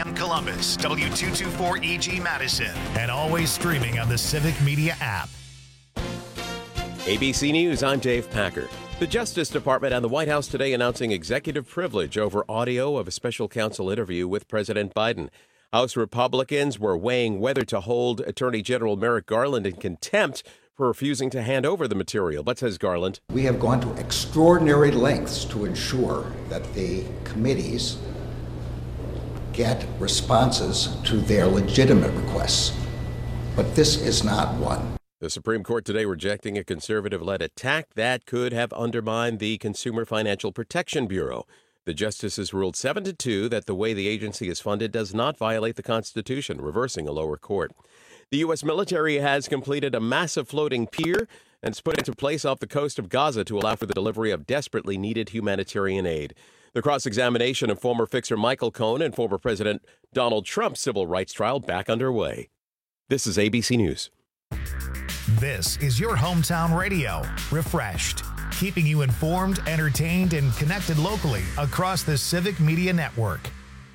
AM Columbus, W224EG Madison, and always streaming on the Civic Media app. ABC News, I'm Dave Packer. The Justice Department and the White House today announcing executive privilege over audio of a special counsel interview with President Biden. House Republicans were weighing whether to hold Attorney General Merrick Garland in contempt for refusing to hand over the material. But says Garland, we have gone to extraordinary lengths to ensure that the committees get responses to their legitimate requests. But this is not one. The Supreme Court today rejecting a conservative-led attack that could have undermined the Consumer Financial Protection Bureau. The justices ruled 7-2 that the way the agency is funded does not violate the Constitution, reversing a lower court. The U.S. military has completed a massive floating pier and it's put into place off the coast of Gaza to allow for the delivery of desperately needed humanitarian aid. The cross-examination of former fixer Michael Cohen and former President Donald Trump's civil rights trial back underway. This is ABC News. This is your hometown radio, Refreshed, keeping you informed, entertained, and connected locally across the Civic Media Network.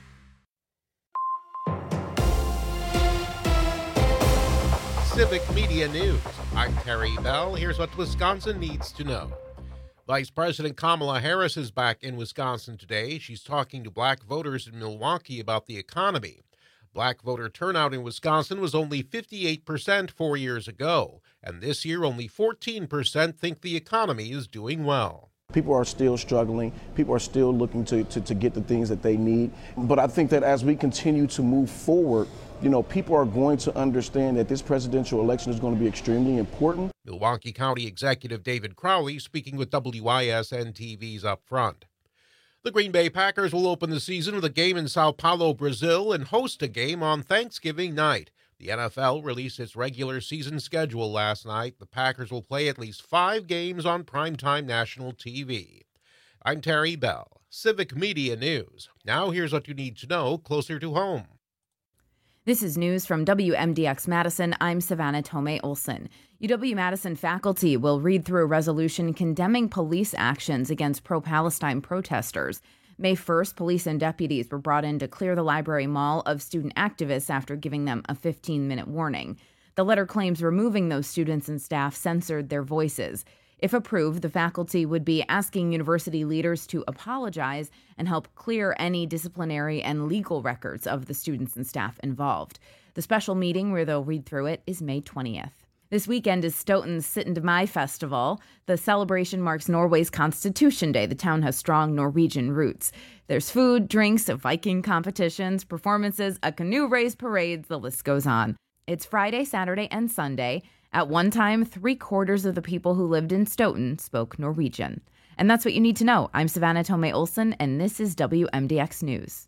Civic Media News. I'm Terry Bell. Here's what Wisconsin needs to know. Vice President Kamala Harris is back in Wisconsin today. She's talking to black voters in Milwaukee about the economy. Black voter turnout in Wisconsin was only 58% 4 years ago, and this year only 14% think the economy is doing well. People are still struggling. People are still looking to get the things that they need. But I think that as we continue to move forward, people are going to understand that this presidential election is going to be extremely important. Milwaukee County Executive David Crowley speaking with WISN TV's Up Front. The Green Bay Packers will open the season with a game in Sao Paulo, Brazil, and host a game on Thanksgiving night. The NFL released its regular season schedule last night. The Packers will play at least 5 games on primetime national TV. I'm Terry Bell, Civic Media News. Now here's what you need to know closer to home. This is news from WMDX Madison. I'm Savannah Tomei-Olson. UW-Madison faculty will read through a resolution condemning police actions against pro-Palestine protesters. May 1st, police and deputies were brought in to clear the library mall of student activists after giving them a 15-minute warning. The letter claims removing those students and staff censored their voices. If approved, the faculty would be asking university leaders to apologize and help clear any disciplinary and legal records of the students and staff involved. The special meeting where they'll read through it is May 20th. This weekend is Stoughton's Syttende Mai Festival. The celebration marks Norway's Constitution Day. The town has strong Norwegian roots. There's food, drinks, Viking competitions, performances, a canoe race, parades, the list goes on. It's Friday, Saturday, and Sunday. At one time, 3/4 of the people who lived in Stoughton spoke Norwegian. And that's what you need to know. I'm Savannah Tomei-Olson, and this is WMDX News.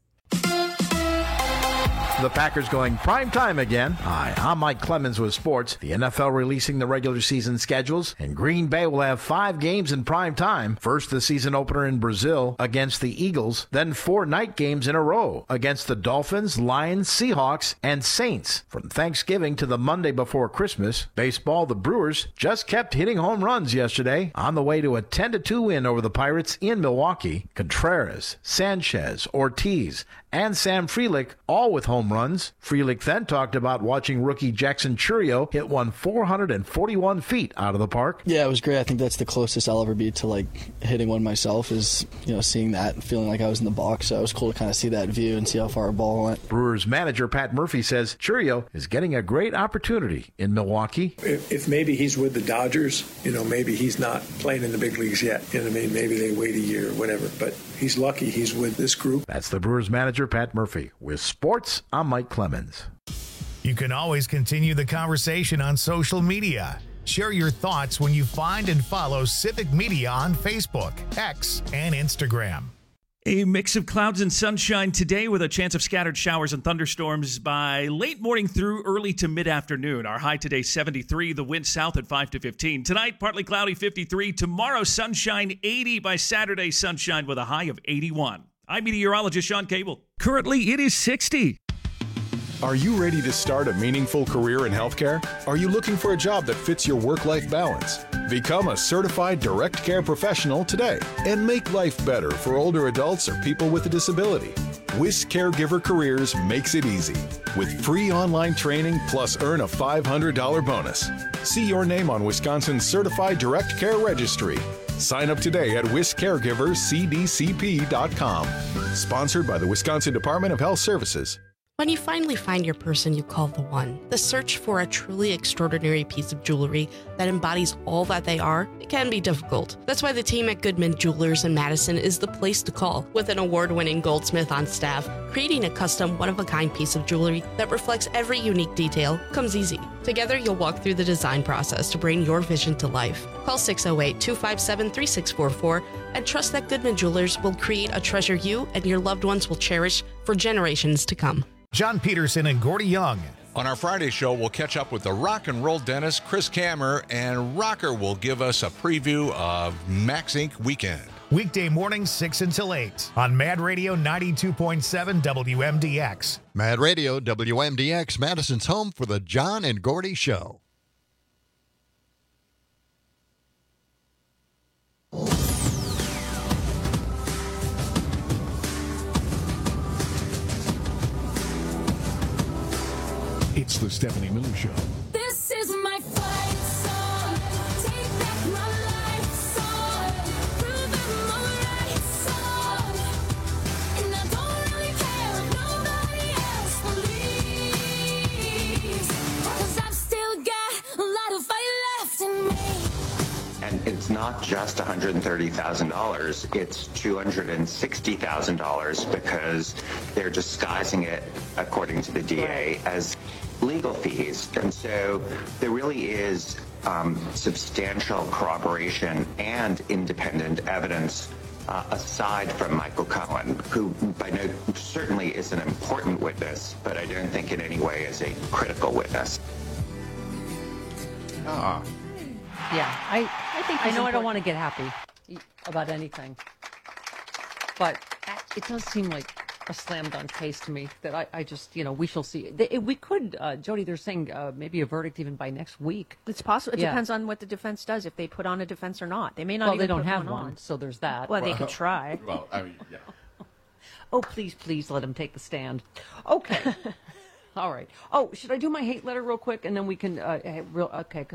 The Packers going prime time again. Hi, I'm Mike Clemens with sports. The NFL releasing the regular season schedules, and Green Bay will have 5 games in prime time. First, the season opener in Brazil against the Eagles, then 4 night games in a row against the Dolphins, Lions, Seahawks, and Saints. From Thanksgiving to the Monday before Christmas, baseball, the Brewers just kept hitting home runs yesterday on the way to a 10-2 win over the Pirates in Milwaukee. Contreras, Sanchez, Ortiz, and Sam Frelick all with home runs. Frelick then talked about watching rookie Jackson Chourio hit one 441 feet out of the park. Yeah, it was great. I think that's the closest I'll ever be to hitting one myself is, seeing that and feeling like I was in the box. So it was cool to kind of see that view and see how far a ball went. Brewers manager Pat Murphy says Chourio is getting a great opportunity in Milwaukee. If maybe he's with the Dodgers, maybe he's not playing in the big leagues yet. Maybe they wait a year or whatever. But he's lucky he's with this group. That's the Brewers manager Pat Murphy. With sports, I'm Mike Clemens. You can always continue the conversation on social media. Share your thoughts when you find and follow Civic Media on Facebook, X, and Instagram. A mix of clouds and sunshine today with a chance of scattered showers and thunderstorms by late morning through early to mid-afternoon. Our high today, 73. The wind south at 5 to 15. Tonight, partly cloudy, 53. Tomorrow, sunshine, 80. By Saturday, sunshine with a high of 81. I'm meteorologist Sean Cable. Currently, it is 60. Are you ready to start a meaningful career in healthcare? Are you looking for a job that fits your work-life balance? Become a certified direct care professional today and make life better for older adults or people with a disability. WIS Caregiver Careers makes it easy. With free online training plus earn a $500 bonus. See your name on Wisconsin's Certified Direct Care Registry. Sign up today at wiscaregivercdcp.com. Sponsored by the Wisconsin Department of Health Services. When you finally find your person you call the one, the search for a truly extraordinary piece of jewelry that embodies all that they are, it can be difficult. That's why the team at Goodman Jewelers in Madison is the place to call. With an award-winning goldsmith on staff, creating a custom, one-of-a-kind piece of jewelry that reflects every unique detail comes easy. Together, you'll walk through the design process to bring your vision to life. Call 608-257-3644 and trust that Goodman Jewelers will create a treasure you and your loved ones will cherish for generations to come. John Peterson and Gordy Young. On our Friday show, we'll catch up with the rock and roll dentist, Chris Kammer, and Rocker will give us a preview of Max Inc. Weekend. Weekday mornings 6 until 8 on Mad Radio 92.7 WMDX. Mad Radio WMDX, Madison's home for the John and Gordy Show. It's the Stephanie Miller Show. This is my fight song. Take back my life song. Prove I'm alright song. And I don't really care if nobody else believes. 'Cause I've still got a lot of fire left in me. And it's not just $130,000, it's $260,000 because they're disguising it, according to the DA, as legal fees. And so there really is substantial corroboration and independent evidence aside from Michael Cohen, who certainly is an important witness, but I don't think in any way is a critical witness. Yeah, I think I know I don't want to get happy about anything, but it does seem like a slam dunk case to me that I just, we shall see. We could, Jody, they're saying maybe a verdict even by next week. It's possible. It depends on what the defense does, if they put on a defense or not. They may not. Well, even they don't put have one one, so there's that. Well, they could try. Well, I mean, yeah. Oh, please let him take the stand. Okay. All right. Oh, should I do my hate letter real quick, and then we can because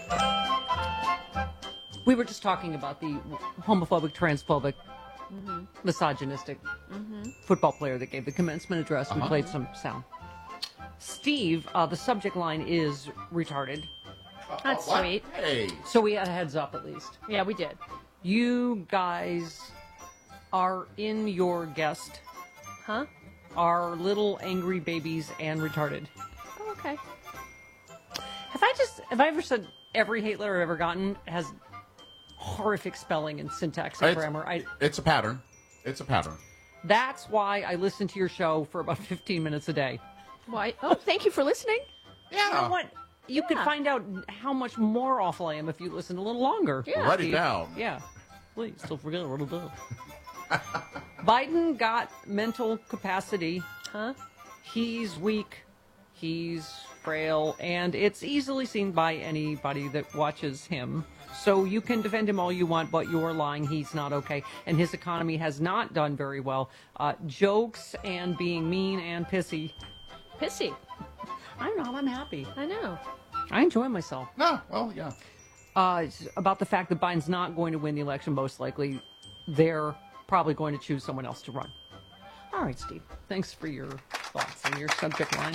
we were just talking about the homophobic, transphobic, misogynistic football player that gave the commencement address. We played some sound. Steve, the subject line is retarded. That's sweet. Hey. So we had a heads up at least. Yeah, we did. You guys are in your guest. Huh? Are little angry babies and retarded. Oh, okay. Have I ever said every hate letter I've ever gotten has horrific spelling and syntax and grammar? It's a pattern. It's a pattern. That's why I listen to your show for about 15 minutes a day. Why? Oh, thank you for listening. Yeah. You know what? You could find out how much more awful I am if you listen a little longer. Yeah. Write it down. Yeah. Please, don't forget what it is. Biden got mental capacity. Huh? He's weak. He's frail. And it's easily seen by anybody that watches him. So you can defend him all you want, but you're lying. He's not okay. And his economy has not done very well. Jokes and being mean and pissy. Pissy? I'm not. I'm happy. I know. I enjoy myself. No, well, yeah. About the fact that Biden's not going to win the election, most likely. They're probably going to choose someone else to run. All right, Steve. Thanks for your thoughts on your subject line.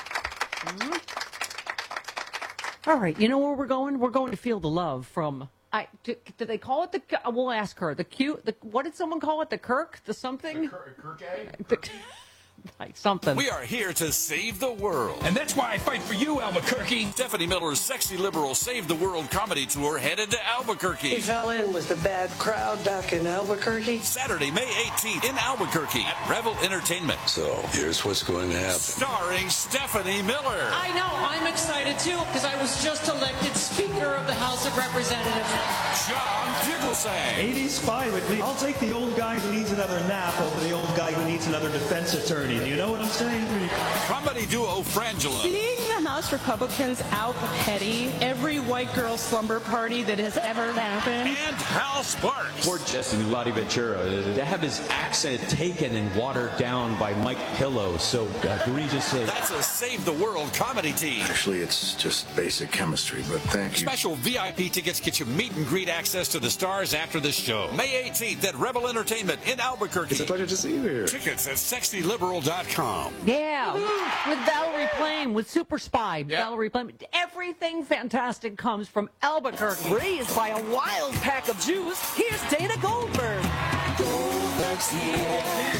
All right, you know where we're going? We're going to Feel the Love from... Do they call it the... We'll ask her. What did someone call it? The Kirk? The something? Kirk? Like something. We are here to save the world. And that's why I fight for you, Albuquerque. Stephanie Miller's Sexy Liberal Save the World comedy tour headed to Albuquerque. He fell in with the bad crowd back in Albuquerque. Saturday, May 18th in Albuquerque at Revel Entertainment. So here's what's going to happen. Starring Stephanie Miller. I know. I'm excited, too, because I was just elected Speaker of the House of Representatives. John Fugelsang. 80s spy with me. I'll take the old guy who needs another nap over the old guy who needs another defense attorney. Do you know what I'm saying? comedy duo Frangela. Seeing the House Republicans out petty every white girl slumber party that has ever happened. And Hal Sparks. Poor Jesse Lottie Ventura to have his accent taken and watered down by Mike Pillow so egregiously. That's a Save the World comedy team. Actually, it's just basic chemistry, but thank you. Special VIP tickets get you meet and greet access to the stars after the show. May 18th at Rebel Entertainment in Albuquerque. It's a pleasure to see you here. Tickets at sexyliberal.com. Yeah, with Valerie Plame, with Super Spy, Valerie Plame. Everything fantastic comes from Albuquerque. Raised by a wild pack of Jews, here's Dana Goldberg. Goldberg's here.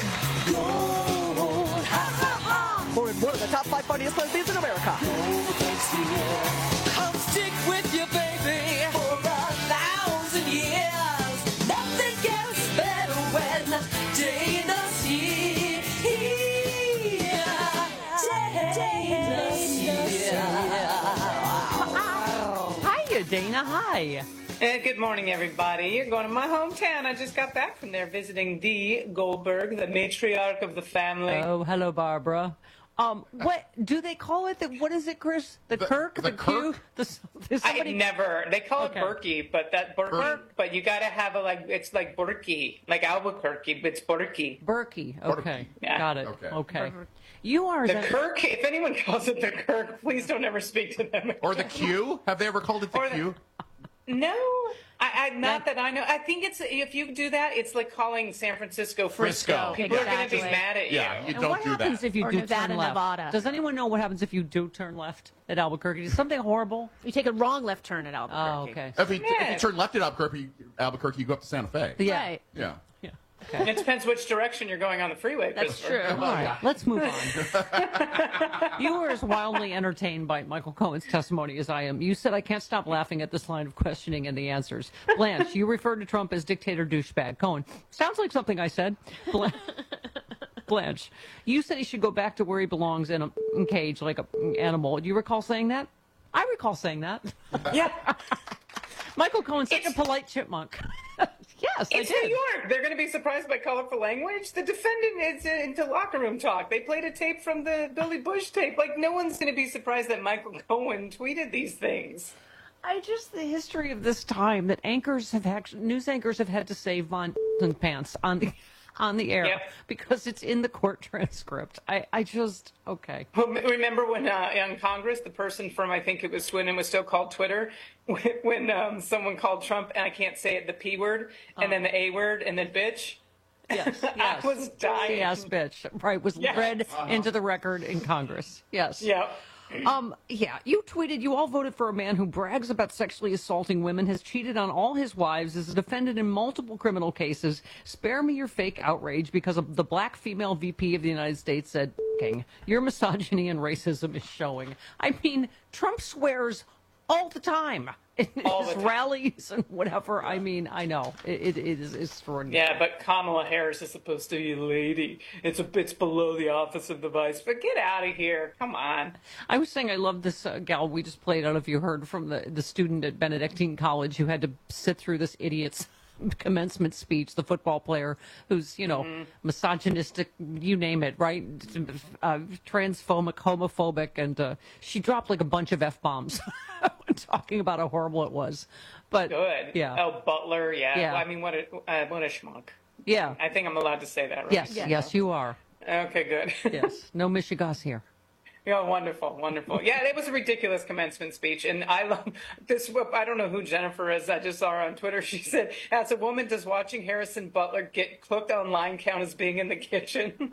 Gold. Ha, ha, ha. More and more of the top 5 funniest lesbians in America. Goldberg's here. Come stick with you, baby. For 1,000 years. Nothing gets better when Dana's here. Dana's here. Hiya, Dana. Hi. Good morning, everybody. You're going to my hometown. I just got back from there visiting Dee Goldberg, the matriarch of the family. Oh, hello, Barbara. What do they call it? What is it, Chris? The Kirk? The Q? They call it Berkey, but but you got to have it's like Berkey, like Albuquerque, but it's Berkey. Berkey. Okay. Yeah. Got it. Okay. You are the Kirk. If anyone calls it the Kirk, please don't ever speak to them. Or the Q? Have they ever called it the Q? No, not that I know. I think if you do that, it's like calling San Francisco Frisco. People are going to be mad at you. Yeah, you And don't what do happens that. if you Or do Nevada, turn left? Nevada. Does anyone know what happens if you do turn left at Albuquerque? Is something horrible? You take a wrong left turn at Albuquerque. Oh, okay. If you turn left at Albuquerque, you go up to Santa Fe. Yeah. Right. Yeah. And it depends which direction you're going on the freeway. That's true. Christopher. All right, let's move on. You were as wildly entertained by Michael Cohen's testimony as I am. You said, I can't stop laughing at this line of questioning and the answers. Blanche, you referred to Trump as dictator douchebag. Cohen, sounds like something I said. Blanche, you said he should go back to where he belongs in a cage like an animal. Do you recall saying that? I recall saying that. Yeah. Michael Cohen's such a polite chipmunk. Yes, It's I did. New York. They're going to be surprised by colorful language. The defendant is into locker room talk. They played a tape from the Billy Bush tape. Like, no one's going to be surprised that Michael Cohen tweeted these things. The history of this time that news anchors have had to say Von pants on the air because it's in the court transcript. Okay. Well, remember when in Congress, the person from, I think it was Swindon, was still called Twitter, when someone called Trump, and I can't say it, the P word, and then the A word, and then bitch? Yes. I was dying. Yes, bitch. Right, was read into the record in Congress. Yes. Yeah. You tweeted, you all voted for a man who brags about sexually assaulting women, has cheated on all his wives, is defended in multiple criminal cases. Spare me your fake outrage because of the black female VP of the United States said, King, your misogyny and racism is showing. I mean, Trump swears all the time in his rallies and whatever. I mean, I know. It is extraordinary. Yeah, but Kamala Harris is supposed to be a lady. It's below the office of the vice. But get out of here. Come on. I was saying I love this gal we just played. I don't know if you heard from the student at Benedictine College who had to sit through this idiot's commencement speech, the football player who's, misogynistic, you name it, right? Transphobic, homophobic, and she dropped like a bunch of F-bombs talking about how horrible it was. But good. Yeah. Oh, Butler, yeah. Yeah. Well, I mean, what a schmuck. Yeah. I think I'm allowed to say that, right? Yes, you are. Okay, good. Yes. No Michigas here. Yeah, wonderful. Yeah, it was a ridiculous commencement speech, and I love this. I don't know who Jennifer is. I just saw her on Twitter. She said, as a woman, does watching Harrison Butler get cooked online count as being in the kitchen?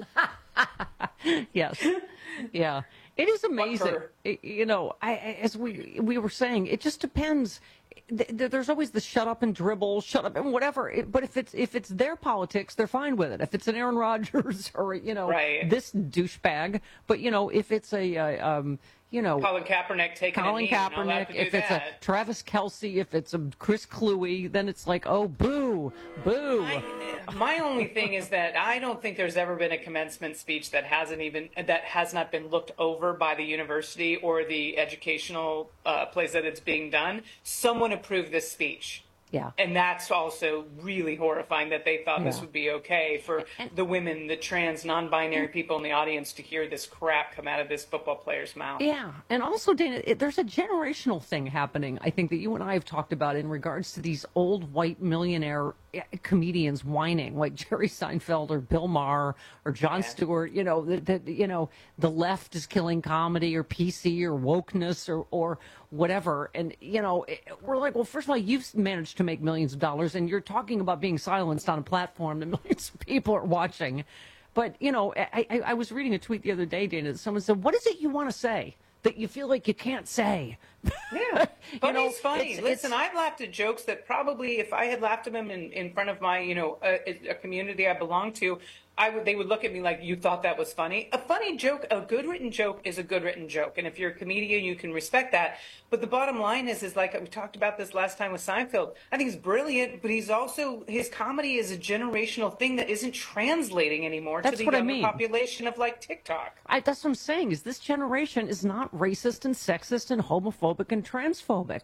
Yes. Yeah. It is amazing. As we were saying, it just depends. There's always the shut up and dribble, shut up and whatever. But if it's their politics, they're fine with it. If it's an Aaron Rodgers or this douchebag, but if it's a Colin Kaepernick taking a knee, not allowed to do if it's a Travis Kelce, if it's a Chris Cluey, then it's like, oh, boo, boo. My only thing is that I don't think there's ever been a commencement speech that has not been looked over by the university or the educational place that it's being done. Someone approved this speech. Yeah. And that's also really horrifying that they thought this Yeah. would be okay for the women, the trans, non-binary people in the audience to hear this crap come out of this football player's mouth. Yeah, and also, Dana, there's a generational thing happening, I think, that you and I have talked about in regards to these old white millionaire comedians whining, like Jerry Seinfeld or Bill Maher or Jon Stewart. You know, the left is killing comedy or PC or wokeness or whatever. And, we're like, well, first of all, you've managed to make millions of dollars, and you're talking about being silenced on a platform that millions of people are watching. But, I was reading a tweet the other day, Dana, that someone said, what is it you want to say that you feel like you can't say? Yeah, funny's funny. Listen, I've laughed at jokes that probably if I had laughed at them in front of my, a community I belong to, they would look at me like, you thought that was funny. A funny joke, a good written joke is a good written joke. And if you're a comedian, you can respect that. But the bottom line is like we talked about this last time with Seinfeld. I think he's brilliant, but his comedy is a generational thing that isn't translating anymore to the younger population of like TikTok. That's what I'm saying, is this generation is not racist and sexist and homophobic and transphobic.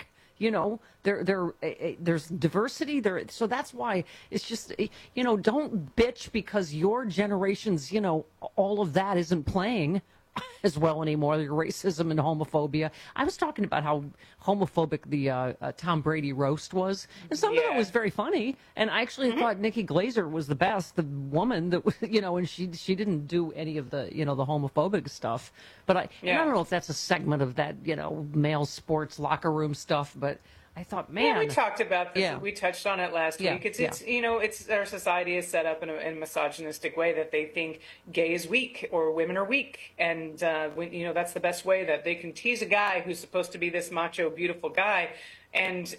There's diversity there, so that's why it's just don't bitch because your generation's all of that isn't playing as well anymore. Your racism and homophobia. I was talking about how homophobic the Tom Brady roast was, and some of it was very funny. And I actually thought Nikki Glaser was the best, the woman that and she didn't do any of the the homophobic stuff. But and I don't know if that's a segment of that male sports locker room stuff, but I thought, man, we talked about this. Yeah. We touched on it last week. It's our society is set up in a misogynistic way that they think gay is weak or women are weak, and that's the best way that they can tease a guy who's supposed to be this macho, beautiful guy, and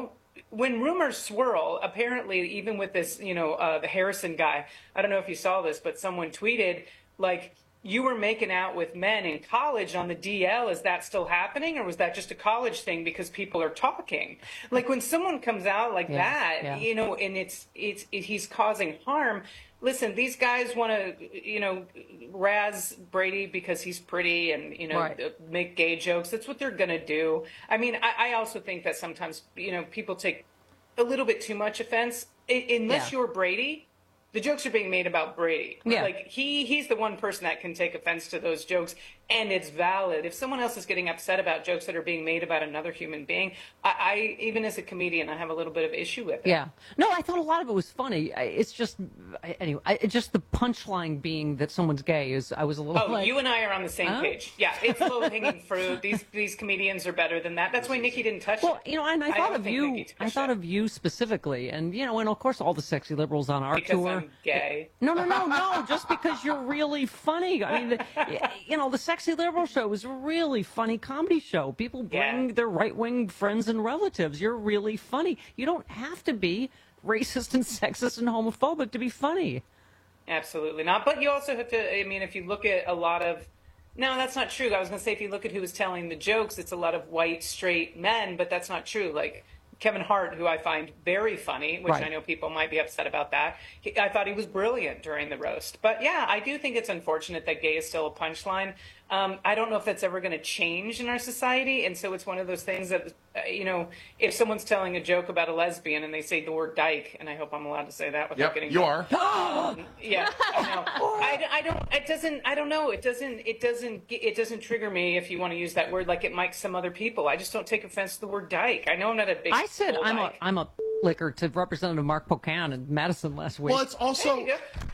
when rumors swirl, apparently even with this, the Harrison guy, I don't know if you saw this, but someone tweeted like, you were making out with men in college on the DL. Is that still happening, or was that just a college thing because people are talking? Like when someone comes out like that, and he's causing harm. Listen, these guys want to, razz Brady because he's pretty and, make gay jokes. That's what they're going to do. I mean, I also think that sometimes, people take a little bit too much offense. Unless you're Brady, the jokes are being made about Brady. Yeah. Like he's the one person that can take offense to those jokes, and it's valid. If someone else is getting upset about jokes that are being made about another human being, I even as a comedian, I have a little bit of issue with it. Yeah. No, I thought a lot of it was funny. It's just, anyway, just the punchline being that someone's gay is, I was a little like... you and I are on the same page. Yeah, it's low-hanging fruit. These comedians are better than that. That's why Nikki didn't touch it. And I thought of you specifically, and, and of course all the sexy liberals on our because tour. I'm gay. No, just because you're really funny. I mean, the Sexy Liberal Show is a really funny comedy show. People bring their right-wing friends and relatives. You're really funny. You don't have to be racist and sexist and homophobic to be funny. Absolutely not. But you also have to, if you look at a lot of, no, that's not true. I was going to say, if you look at who was telling the jokes, it's a lot of white, straight men, but that's not true. Like Kevin Hart, who I find very funny, which I know people might be upset about that. I thought he was brilliant during the roast. But yeah, I do think it's unfortunate that gay is still a punchline. I don't know if that's ever going to change in our society. And so it's one of those things that, if someone's telling a joke about a lesbian and they say the word dyke, and I hope I'm allowed to say that without getting... you are. Yeah, I know. I don't know. It doesn't trigger me if you want to use that word like it might some other people. I just don't take offense to the word dyke. I know I'm not a big... I said I'm a liquor to Representative Mark Pocan in Madison last week. Well, it's also...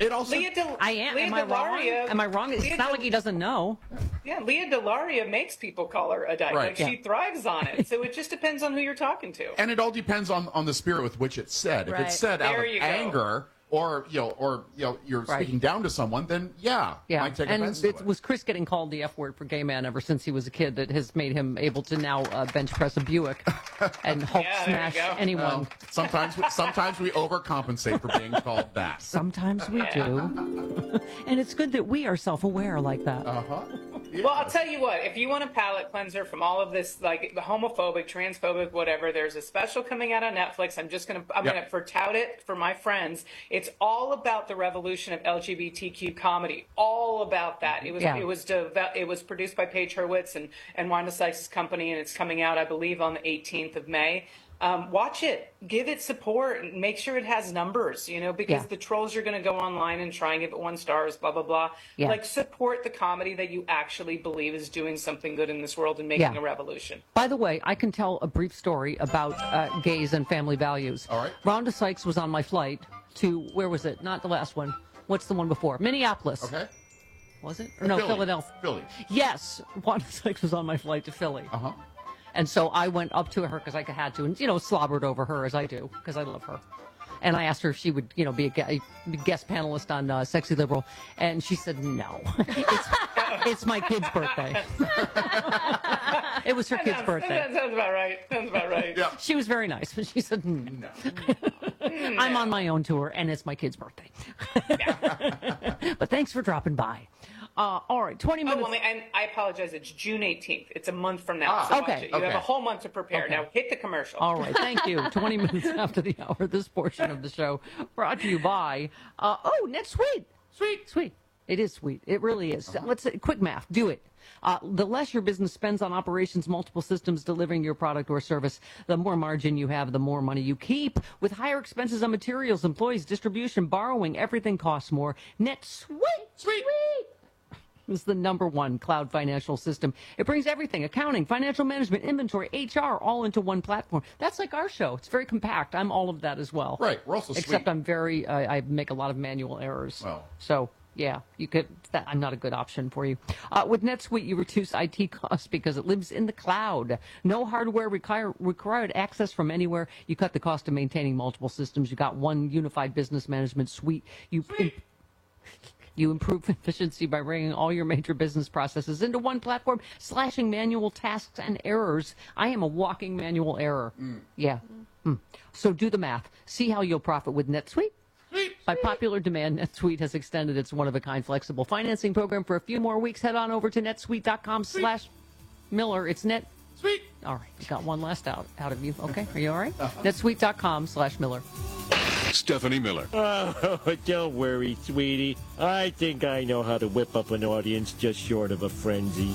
I am. Am I wrong? Am I wrong? It's not like he doesn't know. Yeah, Leah DeLaria makes people call her a dyke. Right. Like she thrives on it. So it just depends on who you're talking to. And it all depends on the spirit with which it's said. If it's said out of anger or you're speaking down to someone, then might take offense to it. And it was Chris getting called the F word for gay man ever since he was a kid that has made him able to now bench press a Buick and Hulk smash anyone. Sometimes we overcompensate for being called that. Sometimes we do. And it's good that we are self-aware like that. Yeah. Well, I'll tell you what, if you want a palate cleanser from all of this, like homophobic, transphobic, whatever, there's a special coming out on Netflix. I'm going to tout it for my friends. It's all about the revolution of LGBTQ comedy. All about that. It was produced by Paige Hurwitz and Wanda Sykes' company, and it's coming out, I believe, on the 18th of May. watch it, give it support, and make sure it has numbers, because the trolls are going to go online and try and give it 1 star, blah, blah, blah. Yeah. Like, support the comedy that you actually believe is doing something good in this world and making a revolution. By the way, I can tell a brief story about gays and family values. All right. Rhonda Sykes was on my flight to, where was it? Not the last one. What's the one before? Minneapolis. Okay. Was it? Or no, Philadelphia. Philly. Yes. Rhonda Sykes was on my flight to Philly. Uh-huh. And so I went up to her because I had to, and, slobbered over her as I do, because I love her. And I asked her if she would, be a guest panelist on Sexy Liberal. And she said, no. It's my kid's birthday. It was her kid's birthday. That sounds about right. Yeah. She was very nice, but she said, no. I'm on my own tour, and it's my kid's birthday. But thanks for dropping by. All right, 20 minutes. Oh, well, and I apologize. It's June 18th. It's a month from now. So watch it. You have a whole month to prepare. Okay. Now hit the commercial. All right, thank you. 20 minutes after the hour, this portion of the show brought to you by, NetSuite. Sweet. It is sweet. It really is. Let's quick math. Do it. The less your business spends on operations, multiple systems delivering your product or service, the more margin you have, the more money you keep. With higher expenses on materials, employees, distribution, borrowing, everything costs more. NetSuite. Sweet. Is the #1 cloud financial system. It brings everything, accounting, financial management, inventory, HR, all into one platform. That's like our show. It's very compact. I'm all of that as well. Right. We're also Except sweet. I'm very, I make a lot of manual errors. Well. So, yeah, I'm not a good option for you. With NetSuite, you reduce IT costs because it lives in the cloud. No hardware required access from anywhere. You cut the cost of maintaining multiple systems. You got one unified business management suite. You improve efficiency by bringing all your major business processes into one platform, slashing manual tasks and errors. I am a walking manual error. Yeah. So do the math. See how you'll profit with NetSuite. By popular demand, NetSuite has extended its one-of-a-kind flexible financing program for a few more weeks. Head on over to netsuite.com/Miller. It's NetSuite. All right. You got one last out of you. Okay. Are you all right? netsuite.com/Miller. Stephanie Miller. Oh, don't worry, sweetie. I think I know how to whip up an audience just short of a frenzy.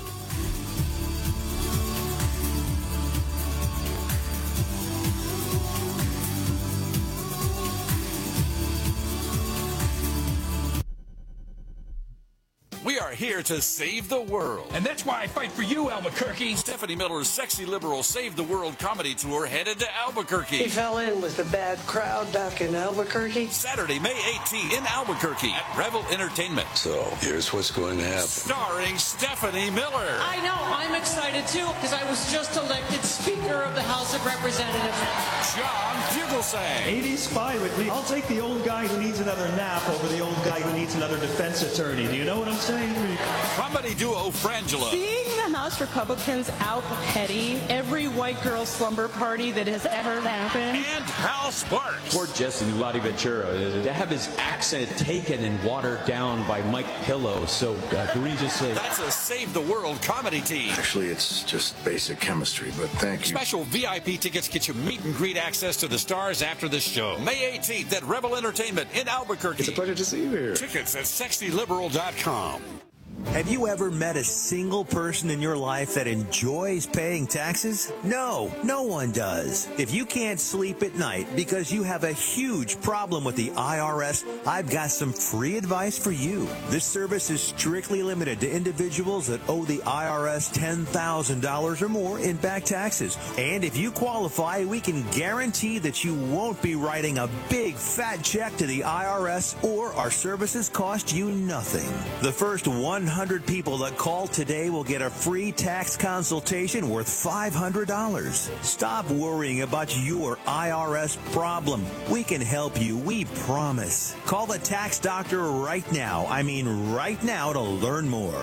We are here to save the world. And that's why I fight for you, Albuquerque. Stephanie Miller's Sexy Liberal Save the World comedy tour headed to Albuquerque. He fell in with the bad crowd back in Albuquerque. Saturday, May 18th in Albuquerque at Revel Entertainment. So here's what's going to happen. Starring Stephanie Miller. I know, I'm excited too, because I was just elected Speaker of the House of Representatives. John Fugelsang. 80s spy with me. I'll take the old guy who needs another nap over the old guy who needs another defense attorney. Do you know what I'm saying? Comedy duo Frangela. Seeing the House Republicans out petty every white girl slumber party that has ever happened. And Hal Sparks. Poor Jesse Lottie Ventura to have his accent taken and watered down by Mike Pillow so egregiously. That's a Save the World comedy team. Actually, it's just basic chemistry, but thank you. Special VIP tickets get you meet and greet access to the stars after the show. May 18th at Revel Entertainment in Albuquerque. It's a pleasure to see you here. Tickets at sexyliberal.com. Have you ever met a single person in your life that enjoys paying taxes? No, no one does. If you can't sleep at night because you have a huge problem with the IRS, I've got some free advice for you. This service is strictly limited to individuals that owe the IRS $10,000 or more in back taxes. And if you qualify, we can guarantee that you won't be writing a big fat check to the IRS, or our services cost you nothing. The first 100 people that call today will get a free tax consultation worth $500. Stop worrying about your IRS problem. We can help you, we promise. Call the tax doctor right now. I mean right now, to learn more.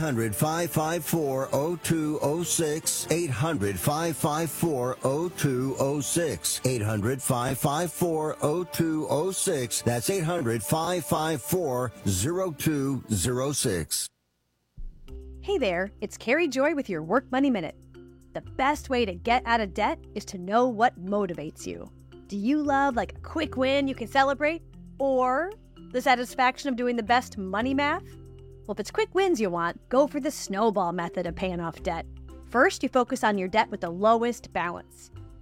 800-554-0206. 800-554-0206. 800-554-0206. That's 800-554-0206. Hey there, it's Carrie Joy with your Work Money Minute. The best way to get out of debt is to know what motivates you. Do you love like a quick win you can celebrate? Or the satisfaction of doing the best money math? Well, if it's quick wins you want, go for the snowball method of paying off debt. First, you focus on your debt with the lowest balance.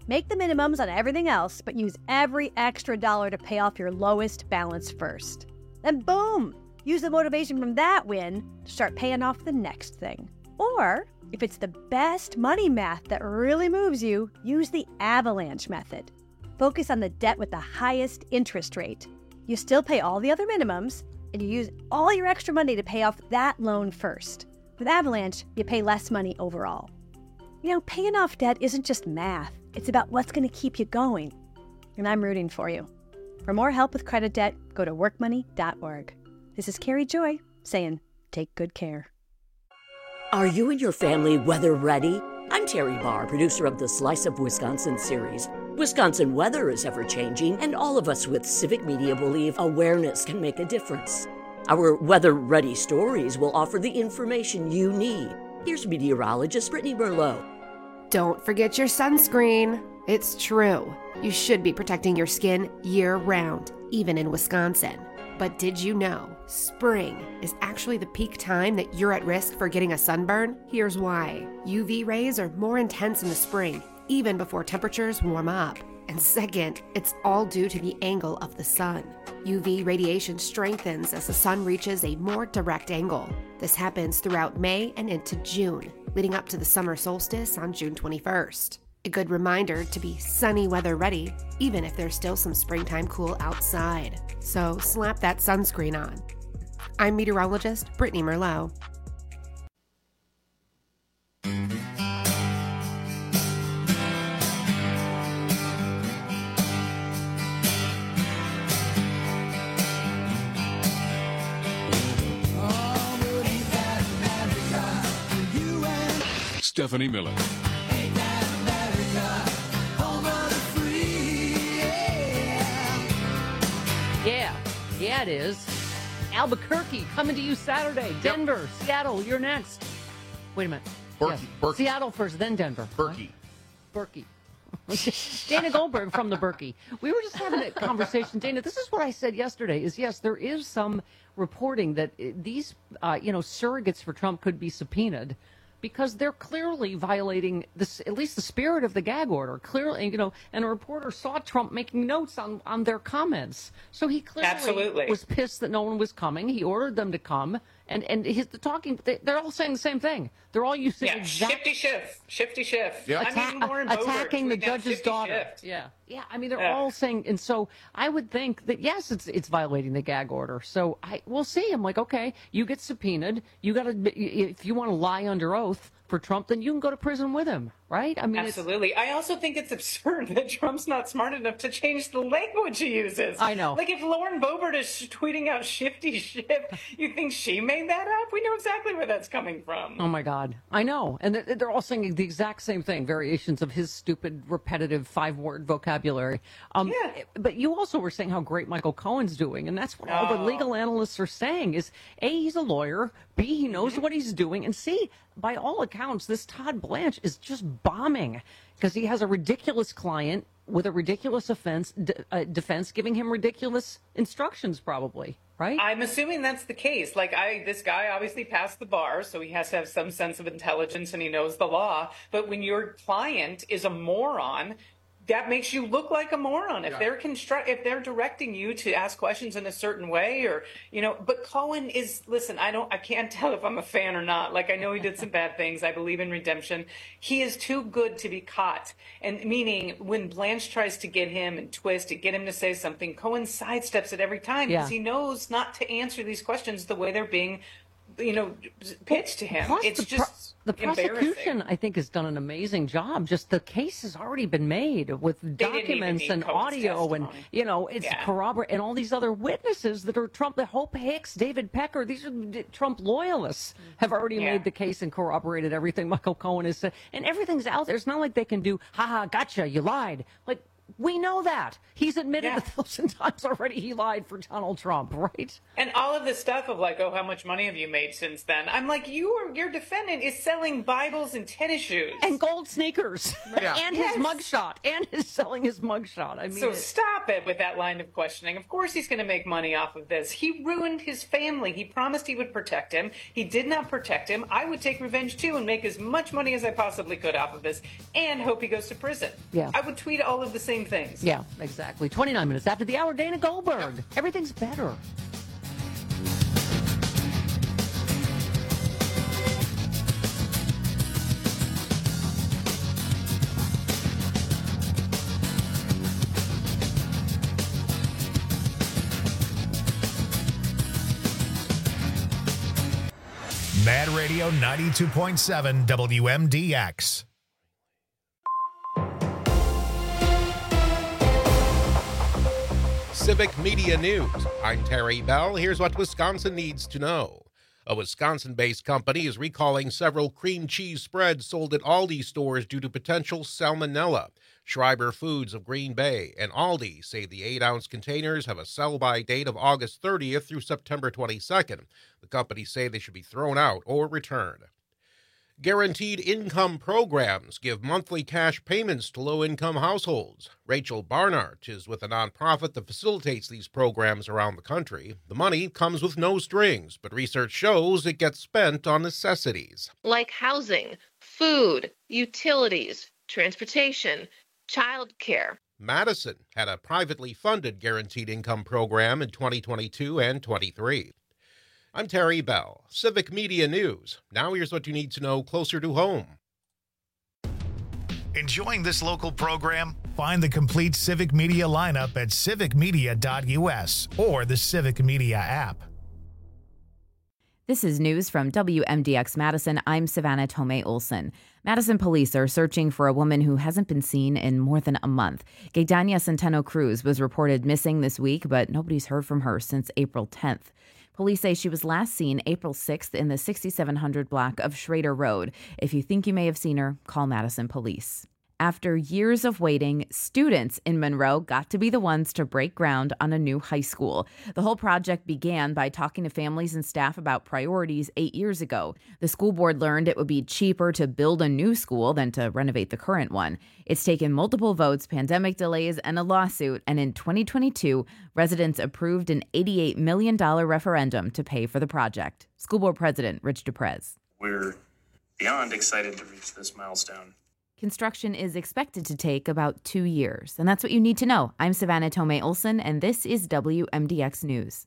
Make the minimums on everything else, but use every extra dollar to pay off your lowest balance first. Then boom! Use the motivation from that win to start paying off the next thing. Or, if it's the best money math that really moves you, use the avalanche method. Focus on the debt with the highest interest rate. You still pay all the other minimums, and you use all your extra money to pay off that loan first. With Avalanche, you pay less money overall. You know, paying off debt isn't just math. It's about what's going to keep you going. And I'm rooting for you. For more help with credit debt, go to workmoney.org. This is Carrie Joy saying, take good care. Are you and your family weather ready? I'm Terry Barr, producer of the Slice of Wisconsin series. Wisconsin weather is ever-changing, and all of us with civic media believe awareness can make a difference. Our weather-ready stories will offer the information you need. Here's meteorologist Brittany Merlot. Don't forget your sunscreen. It's true. You should be protecting your skin year-round, even in Wisconsin. But did you know spring is actually the peak time that you're at risk for getting a sunburn? Here's why. UV rays are more intense in the spring, even before temperatures warm up. And second, it's all due to the angle of the sun. UV radiation strengthens as the sun reaches a more direct angle. This happens throughout May and into June, leading up to the summer solstice on June 21st. A good reminder to be sunny weather ready, even if there's still some springtime cool outside. So slap that sunscreen on. I'm meteorologist Brittany Merlot. Stephanie Miller. Yeah, it is. Albuquerque coming to you Saturday. Denver, Seattle, you're next. Wait a minute. Berkey. Seattle first, then Denver. Berkey. Dana Goldberg from the Berkey. We were just having a conversation. Dana, this is what I said yesterday, is yes, there is some reporting that these, surrogates for Trump could be subpoenaed because they're clearly violating this, at least the spirit of the gag order. Clearly, and a reporter saw Trump making notes on their comments. So he clearly was pissed that no one was coming. He ordered them to come. And they're all saying the same thing. They're all using shifty shift. Yeah. Lauren attacking Boebert, the judge's daughter. Shift. Yeah. I mean, they're all saying, and so I would think that yes, it's violating the gag order. So we'll see. I'm like, okay, you get subpoenaed. You got to, if you want to lie under oath for Trump, then you can go to prison with him, right? I mean, absolutely. I also think it's absurd that Trump's not smart enough to change the language he uses. I know. Like if Lauren Boebert is tweeting out shifty shift, you think she made that up? We know exactly where that's coming from. Oh my God, I know. And they're all saying the exact same thing, variations of his stupid, repetitive 5-word vocabulary. But you also were saying how great Michael Cohen's doing, and that's what all the legal analysts are saying is A, he's a lawyer, B, he knows what he's doing, and C, by all accounts, this Todd Blanche is just bombing because he has a ridiculous client with a ridiculous defense giving him ridiculous instructions, probably, right? I'm assuming that's the case. This guy obviously passed the bar, so he has to have some sense of intelligence and he knows the law. But when your client is a moron, that makes you look like a moron. If if they're directing you to ask questions in a certain way, or but Cohen is, listen, I can't tell if I'm a fan or not. Like, I know he did some bad things. I believe in redemption. He is too good to be caught. And meaning when Blanche tries to get him and twist it, get him to say something, Cohen sidesteps it every time because he knows not to answer these questions the way they're being pitched to him. Plus it's just the prosecution, I think, has done an amazing job. Just the case has already been made with documents and audio, and it's corroborated, and all these other witnesses that are Trump. The Hope Hicks, David Pecker, these are Trump loyalists have already made the case and corroborated everything Michael Cohen has said, and everything's out there. It's not like they can do, haha, gotcha, you lied. Like, We know that. He's admitted 1,000 times already he lied for Donald Trump, right? And all of this stuff of like, oh, how much money have you made since then? I'm like, your defendant is selling Bibles and tennis shoes. And gold sneakers. Yeah. And his mugshot. And is selling his mugshot. I mean, so stop it with that line of questioning. Of course he's going to make money off of this. He ruined his family. He promised he would protect him. He did not protect him. I would take revenge too and make as much money as I possibly could off of this and hope he goes to prison. Yeah. I would tweet all of the same things. Yeah, exactly. 29 minutes after the hour, Dana Goldberg. Everything's better. Mad Radio 92.7 WMDX. Civic Media News. I'm Terry Bell. Here's what Wisconsin needs to know. A Wisconsin-based company is recalling several cream cheese spreads sold at Aldi stores due to potential salmonella. Schreiber Foods of Green Bay and Aldi say the 8-ounce containers have a sell-by date of August 30th through September 22nd. The companies say they should be thrown out or returned. Guaranteed income programs give monthly cash payments to low-income households. Rachel Barnard is with a nonprofit that facilitates these programs around the country. The money comes with no strings, but research shows it gets spent on necessities. Like housing, food, utilities, transportation, childcare. Madison had a privately funded guaranteed income program in 2022 and 23. I'm Terry Bell, Civic Media News. Now here's what you need to know closer to home. Enjoying this local program? Find the complete Civic Media lineup at civicmedia.us or the Civic Media app. This is news from WMDX Madison. I'm Savannah Tomei Olson. Madison police are searching for a woman who hasn't been seen in more than a month. Gaydania Centeno Cruz was reported missing this week, but nobody's heard from her since April 10th. Police say she was last seen April 6th in the 6700 block of Schrader Road. If you think you may have seen her, call Madison Police. After years of waiting, students in Monroe got to be the ones to break ground on a new high school. The whole project began by talking to families and staff about priorities 8 years ago. The school board learned it would be cheaper to build a new school than to renovate the current one. It's taken multiple votes, pandemic delays, and a lawsuit, and in 2022, residents approved an $88 million referendum to pay for the project. School board president Rich Duprez. We're beyond excited to reach this milestone. Construction is expected to take about 2 years, and that's what you need to know. I'm Savannah Tomei Olson, and this is WMDX News.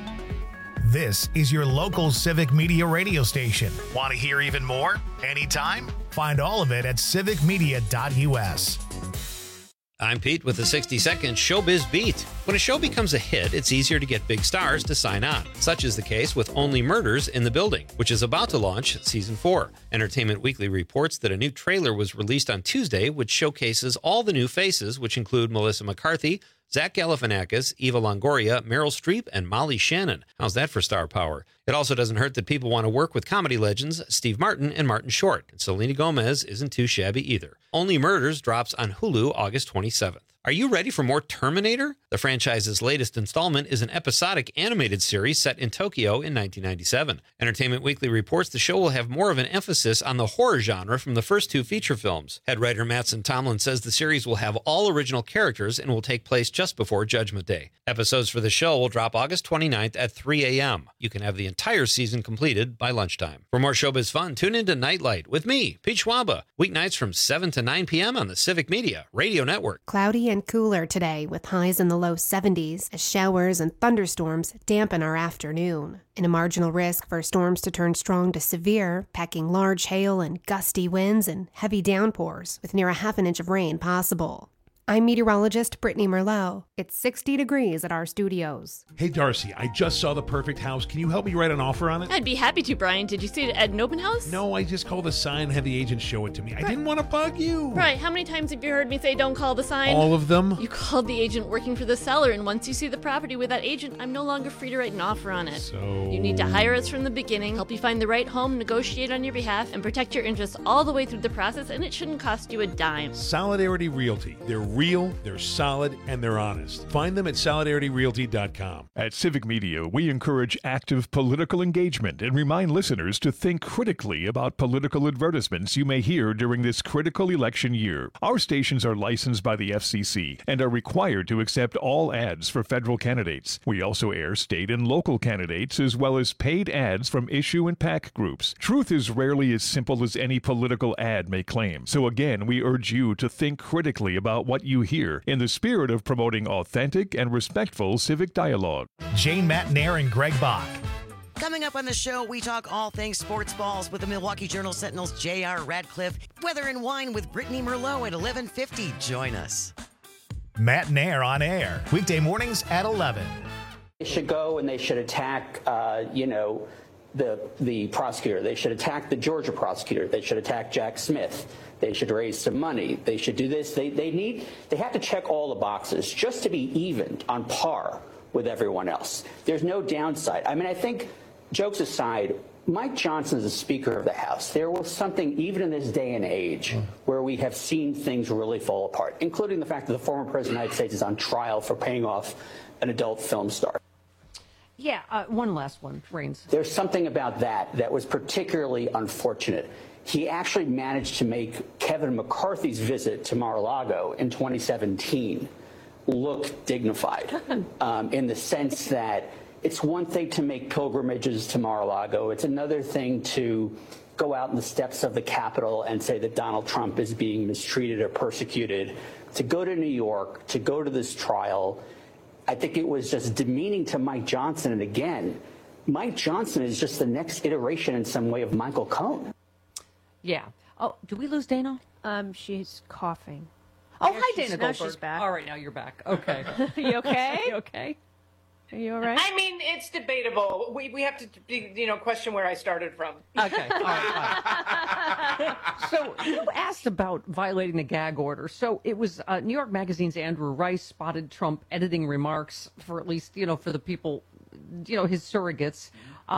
This is your local Civic Media radio station. Want to hear even more? Anytime? Find all of it at civicmedia.us. I'm Pete with the 60-second Showbiz Beat. When a show becomes a hit, it's easier to get big stars to sign on. Such is the case with Only Murders in the Building, which is about to launch Season 4. Entertainment Weekly reports that a new trailer was released on Tuesday, which showcases all the new faces, which include Melissa McCarthy, Zach Galifianakis, Eva Longoria, Meryl Streep, and Molly Shannon. How's that for star power? It also doesn't hurt that people want to work with comedy legends Steve Martin and Martin Short. And Selena Gomez isn't too shabby either. Only Murders drops on Hulu August 27th. Are you ready for more Terminator? The franchise's latest installment is an episodic animated series set in Tokyo in 1997. Entertainment Weekly reports the show will have more of an emphasis on the horror genre from the first two feature films. Head writer Mattson Tomlin says the series will have all original characters and will take place just before Judgment Day. Episodes for the show will drop August 29th at 3 a.m. You can have the entire season completed by lunchtime. For more showbiz fun, tune into Nightlight with me, Pete Schwaba, weeknights from 7 to 9 p.m. on the Civic Media Radio Network. Cloudy and cooler today with highs in the low 70s as showers and thunderstorms dampen our afternoon. And a marginal risk for storms to turn strong to severe, packing large hail and gusty winds and heavy downpours with near a half an inch of rain possible. I'm meteorologist Brittany Merlot. It's 60 degrees at our studios. Hey, Darcy, I just saw the perfect house. Can you help me write an offer on it? I'd be happy to, Brian. Did you see it at an open house? No, I just called the sign and had the agent show it to me. I didn't want to bug you. Right, how many times have you heard me say don't call the sign? All of them. You called the agent working for the seller, and once you see the property with that agent, I'm no longer free to write an offer on it. So... You need to hire us from the beginning, help you find the right home, negotiate on your behalf, and protect your interests all the way through the process, and it shouldn't cost you a dime. Solidarity Realty. They're real, they're solid, and they're honest. Find them at solidarityrealty.com. At Civic Media, we encourage active political engagement and remind listeners to think critically about political advertisements you may hear during this critical election year. Our stations are licensed by the FCC and are required to accept all ads for federal candidates. We also air state and local candidates as well as paid ads from issue and PAC groups. Truth is rarely as simple as any political ad may claim. So again, we urge you to think critically about what you hear in the spirit of promoting authentic and respectful civic dialogue. Jane Matnair and Greg Bach. Coming up on the show, we talk all things sports balls with the Milwaukee Journal-Sentinel's J.R. Radcliffe. Weather and wine with Brittany Merlot at 11:50. Join us. Matnair on air, weekday mornings at 11. They should go and they should attack, the prosecutor. They should attack the Georgia prosecutor. They should attack Jack Smith. They should raise some money. They should do this. They have to check all the boxes just to be even, on par with everyone else. There's no downside. I mean, I think, jokes aside, Mike Johnson is the Speaker of the House. There was something, even in this day and age, where we have seen things really fall apart, including the fact that the former President of the United States is on trial for paying off an adult film star. Yeah, one last one, Raines. There's something about that was particularly unfortunate. He actually managed to make Kevin McCarthy's visit to Mar-a-Lago in 2017 look dignified, in the sense that it's one thing to make pilgrimages to Mar-a-Lago. It's another thing to go out in the steps of the Capitol and say that Donald Trump is being mistreated or persecuted, to go to New York, to go to this trial. I think it was just demeaning to Mike Johnson. And again, Mike Johnson is just the next iteration in some way of Michael Cohen. Yeah. Oh, did we lose Dana? She's coughing. Oh, hi, Dana Goldberg. Now she's back. All right, now you're back. Okay. You okay? You okay? Are you all right? I mean, it's debatable. We have to, question where I started from. Okay. All right. So you asked about violating the gag order. So it was New York Magazine's Andrew Rice spotted Trump editing remarks for at least, for the people, his surrogates.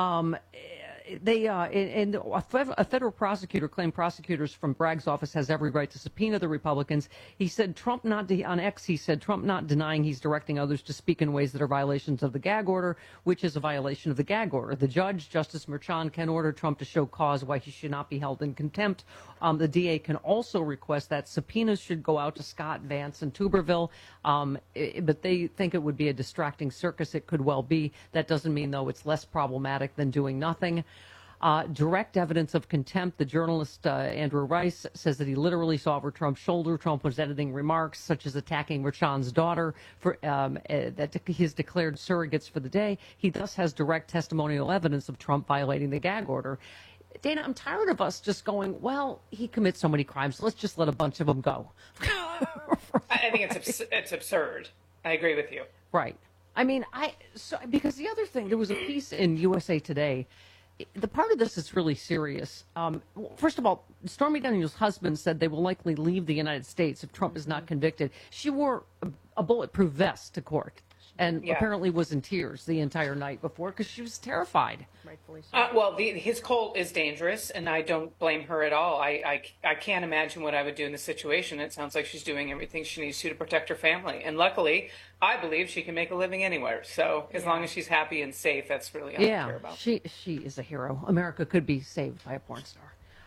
A federal prosecutor claimed prosecutors from Bragg's office has every right to subpoena the Republicans. He said on X, he said Trump not denying he's directing others to speak in ways that are violations of the gag order, which is a violation of the gag order. The judge, Justice Merchan, can order Trump to show cause why he should not be held in contempt. The DA can also request that subpoenas should go out to Scott, Vance, and Tuberville, but they think it would be a distracting circus. It could well be. That doesn't mean, though, it's less problematic than doing nothing. Direct evidence of contempt. The journalist Andrew Rice says that he literally saw over Trump's shoulder. Trump was editing remarks such as attacking Merchan's daughter for that his declared surrogates for the day. He thus has direct testimonial evidence of Trump violating the gag order. Dana, I'm tired of us just going, well, he commits so many crimes. Let's just let a bunch of them go. I think it's absurd. I agree with you. Right. I mean, because the other thing, there was a piece in USA Today. The part of this is really serious. First of all, Stormy Daniels' husband said they will likely leave the United States if Trump is not convicted. She wore a bulletproof vest to court and apparently was in tears the entire night before because she was terrified. Rightfully so. Well, his cult is dangerous, and I don't blame her at all. I can't imagine what I would do in this situation. It sounds like she's doing everything she needs to protect her family. And luckily, I believe she can make a living anywhere. So as long as she's happy and safe, that's really all I care about. She is a hero. America could be saved by a porn star.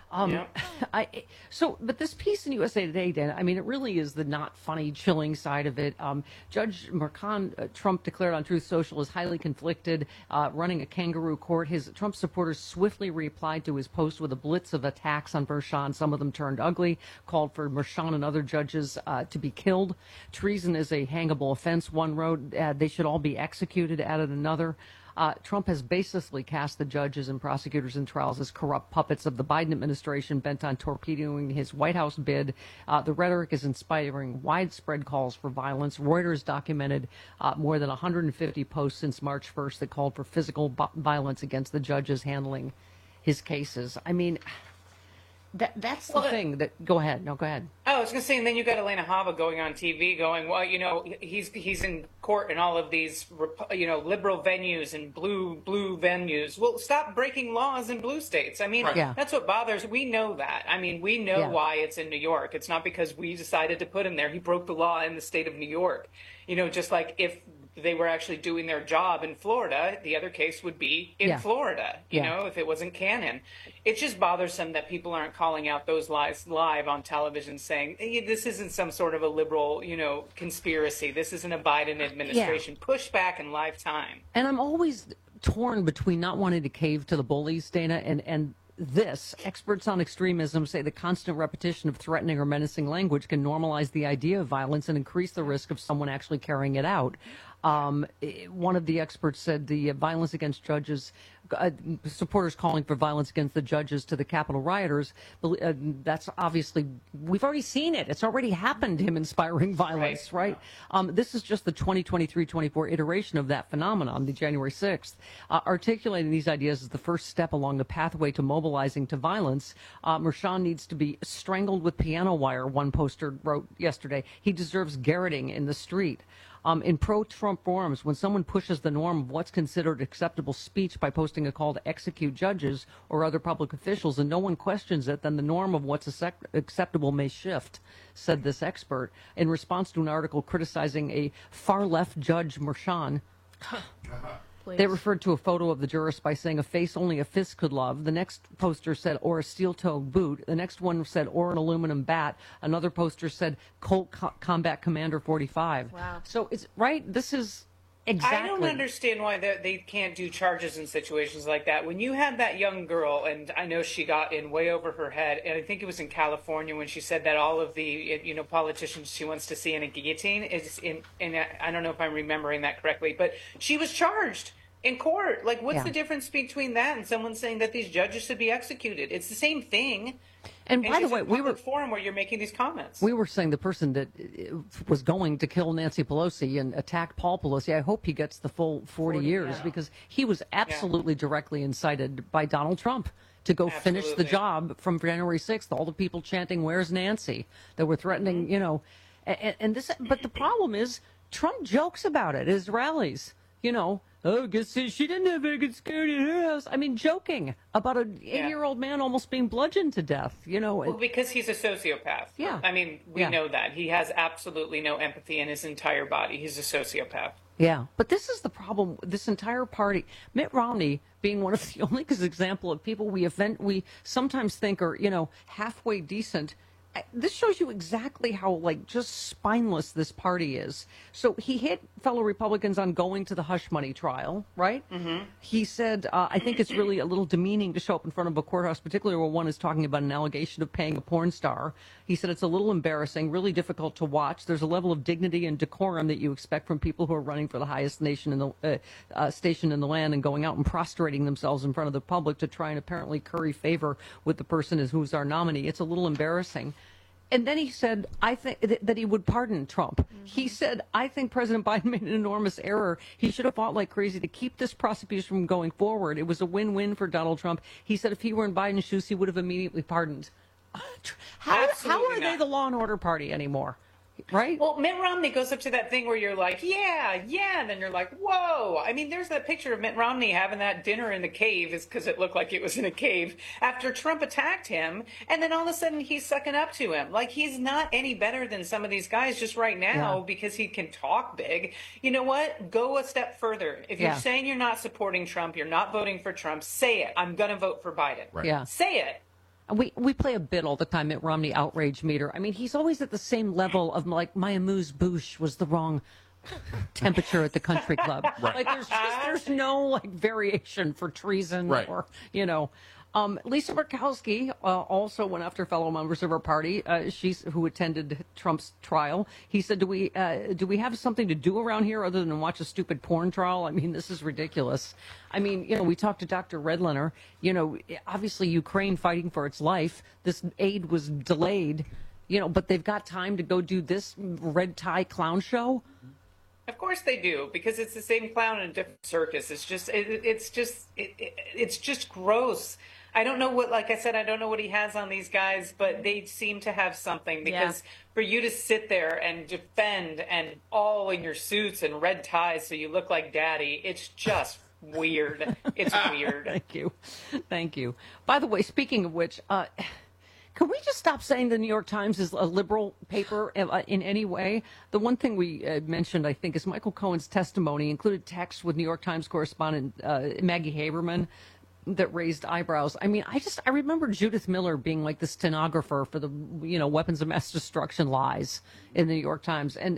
But this piece in USA Today, Dan, I mean, it really is the not funny, chilling side of it. Judge Merchan, Trump declared on Truth Social, is highly conflicted, running a kangaroo court. His Trump supporters swiftly replied to his post with a blitz of attacks on Merchan. Some of them turned ugly, called for Merchan and other judges to be killed. Treason is a hangable offense, one wrote. They should all be executed, added another. Trump has baselessly cast the judges and prosecutors in trials as corrupt puppets of the Biden administration bent on torpedoing his White House bid. The rhetoric is inspiring widespread calls for violence. Reuters documented more than 150 posts since March 1st that called for physical violence against the judges handling his cases. I mean, That's the thing that. Go ahead. No, go ahead. Oh, I was going to say, and then you got Elena Hava going on TV, going, well, he's in court in all of these, liberal venues and blue venues. Well, stop breaking laws in blue states. I mean, That's what bothers. We know that. I mean, we know why it's in New York. It's not because we decided to put him there. He broke the law in the state of New York. Just like if they were actually doing their job in Florida, the other case would be in Florida, if it wasn't canon. It's just bothersome that people aren't calling out those lies live on television saying, hey, this isn't some sort of a liberal, conspiracy. This isn't a Biden administration. Push back in live time. And I'm always torn between not wanting to cave to the bullies, Dana, and this. Experts on extremism say the constant repetition of threatening or menacing language can normalize the idea of violence and increase the risk of someone actually carrying it out. One of the experts said the violence against judges, supporters calling for violence against the judges to the Capitol rioters, that's obviously, we've already seen it. It's already happened, him inspiring violence, right? This is just the 2023-24 iteration of that phenomenon, the January 6th. Articulating these ideas is the first step along the pathway to mobilizing to violence. Mershon needs to be strangled with piano wire, one poster wrote yesterday. He deserves garroting in the street. In pro-Trump forums, when someone pushes the norm of what's considered acceptable speech by posting a call to execute judges or other public officials and no one questions it, then the norm of what's acceptable may shift, said this expert. In response to an article criticizing a far-left judge, Mershon, they referred to a photo of the jurist by saying a face only a fist could love. The next poster said, or a steel-toed boot. The next one said, or an aluminum bat. Another poster said, Colt Combat Commander 45. Wow. So it's right. This is exactly. I don't understand why they can't do charges in situations like that. When you had that young girl, and I know she got in way over her head, and I think it was in California when she said that all of the politicians she wants to see in a guillotine is in. And I don't know if I'm remembering that correctly, but she was charged in court. Like, what's the difference between that and someone saying that these judges should be executed? It's the same thing. And by the way, we were forum where you're making these comments. We were saying the person that was going to kill Nancy Pelosi and attack Paul Pelosi, I hope he gets the full 40 years because he was absolutely directly incited by Donald Trump to go finish the job from January 6th. All the people chanting, "Where's Nancy?" that were threatening, and this. But the problem is, Trump jokes about it at his rallies. Oh, guess she didn't have very good security in her house. I mean, joking about an 80-year-old man almost being bludgeoned to death, Well, because he's a sociopath. Yeah. I mean, we know that. He has absolutely no empathy in his entire body. He's a sociopath. Yeah. But this is the problem. This entire party, Mitt Romney being one of the only example of people we sometimes think are, halfway decent. This shows you exactly how, just spineless this party is. So he hit fellow Republicans on going to the hush money trial, right? Mm-hmm. He said, I think it's really a little demeaning to show up in front of a courthouse, particularly where one is talking about an allegation of paying a porn star. He said it's a little embarrassing, really difficult to watch. There's a level of dignity and decorum that you expect from people who are running for the highest station in the land and going out and prostrating themselves in front of the public to try and apparently curry favor with the person who's our nominee. It's a little embarrassing. And then he said, I think that he would pardon Trump. Mm-hmm. He said, I think President Biden made an enormous error. He should have fought like crazy to keep this prosecution from going forward. It was a win-win for Donald Trump. He said if he were in Biden's shoes, he would have immediately pardoned. How are they the law and order party anymore? Right? Well, Mitt Romney goes up to that thing where you're like, yeah, and then you're like, whoa. I mean, there's that picture of Mitt Romney having that dinner in the cave, is because it looked like it was in a cave, after Trump attacked him, and then all of a sudden he's sucking up to him. Like, he's not any better than some of these guys just right now because he can talk big. You know what? Go a step further. If you're saying you're not supporting Trump, you're not voting for Trump, say it. I'm going to vote for Biden. Right. Yeah. Say it. We play a bit all the time, Mitt Romney outrage meter. I mean, he's always at the same level of my amuse-bouche was the wrong temperature at the country club. Right. Like there's no variation for treason or Lisa Murkowski also went after fellow members of her party. She's who attended Trump's trial. He said, "Do we have something to do around here other than watch a stupid porn trial? I mean, this is ridiculous." I mean, we talked to Dr. Redlener. Obviously Ukraine fighting for its life. This aid was delayed. But they've got time to go do this red tie clown show. Of course they do, because it's the same clown in a different circus. It's just gross. I don't know what, like I said, I don't know what he has on these guys, but they seem to have something, because for you to sit there and defend and all in your suits and red ties so you look like daddy, it's just weird. It's weird. Thank you. By the way, speaking of which, can we just stop saying the New York Times is a liberal paper in any way? The one thing we mentioned, I think, is Michael Cohen's testimony included text with New York Times correspondent Maggie Haberman that raised eyebrows. I mean, I remember Judith Miller being like the stenographer for the, weapons of mass destruction lies in the New York Times. And,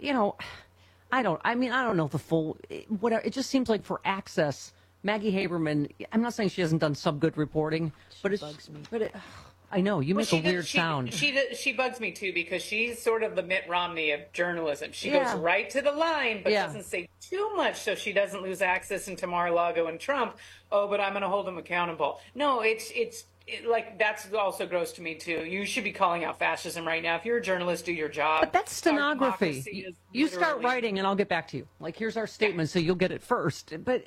I don't know the full, whatever. It just seems like for Access, Maggie Haberman, I'm not saying she hasn't done some good reporting, but it bugs me. I know, you make a weird sound. She bugs me, too, because she's sort of the Mitt Romney of journalism. She goes right to the line, but doesn't say too much so she doesn't lose access into Mar-a-Lago and Trump. Oh, but I'm going to hold them accountable. No, it's like, that's also gross to me, too. You should be calling out fascism right now. If you're a journalist, do your job. But that's stenography. You start writing, and I'll get back to you. Like, here's our statement, so you'll get it first. But,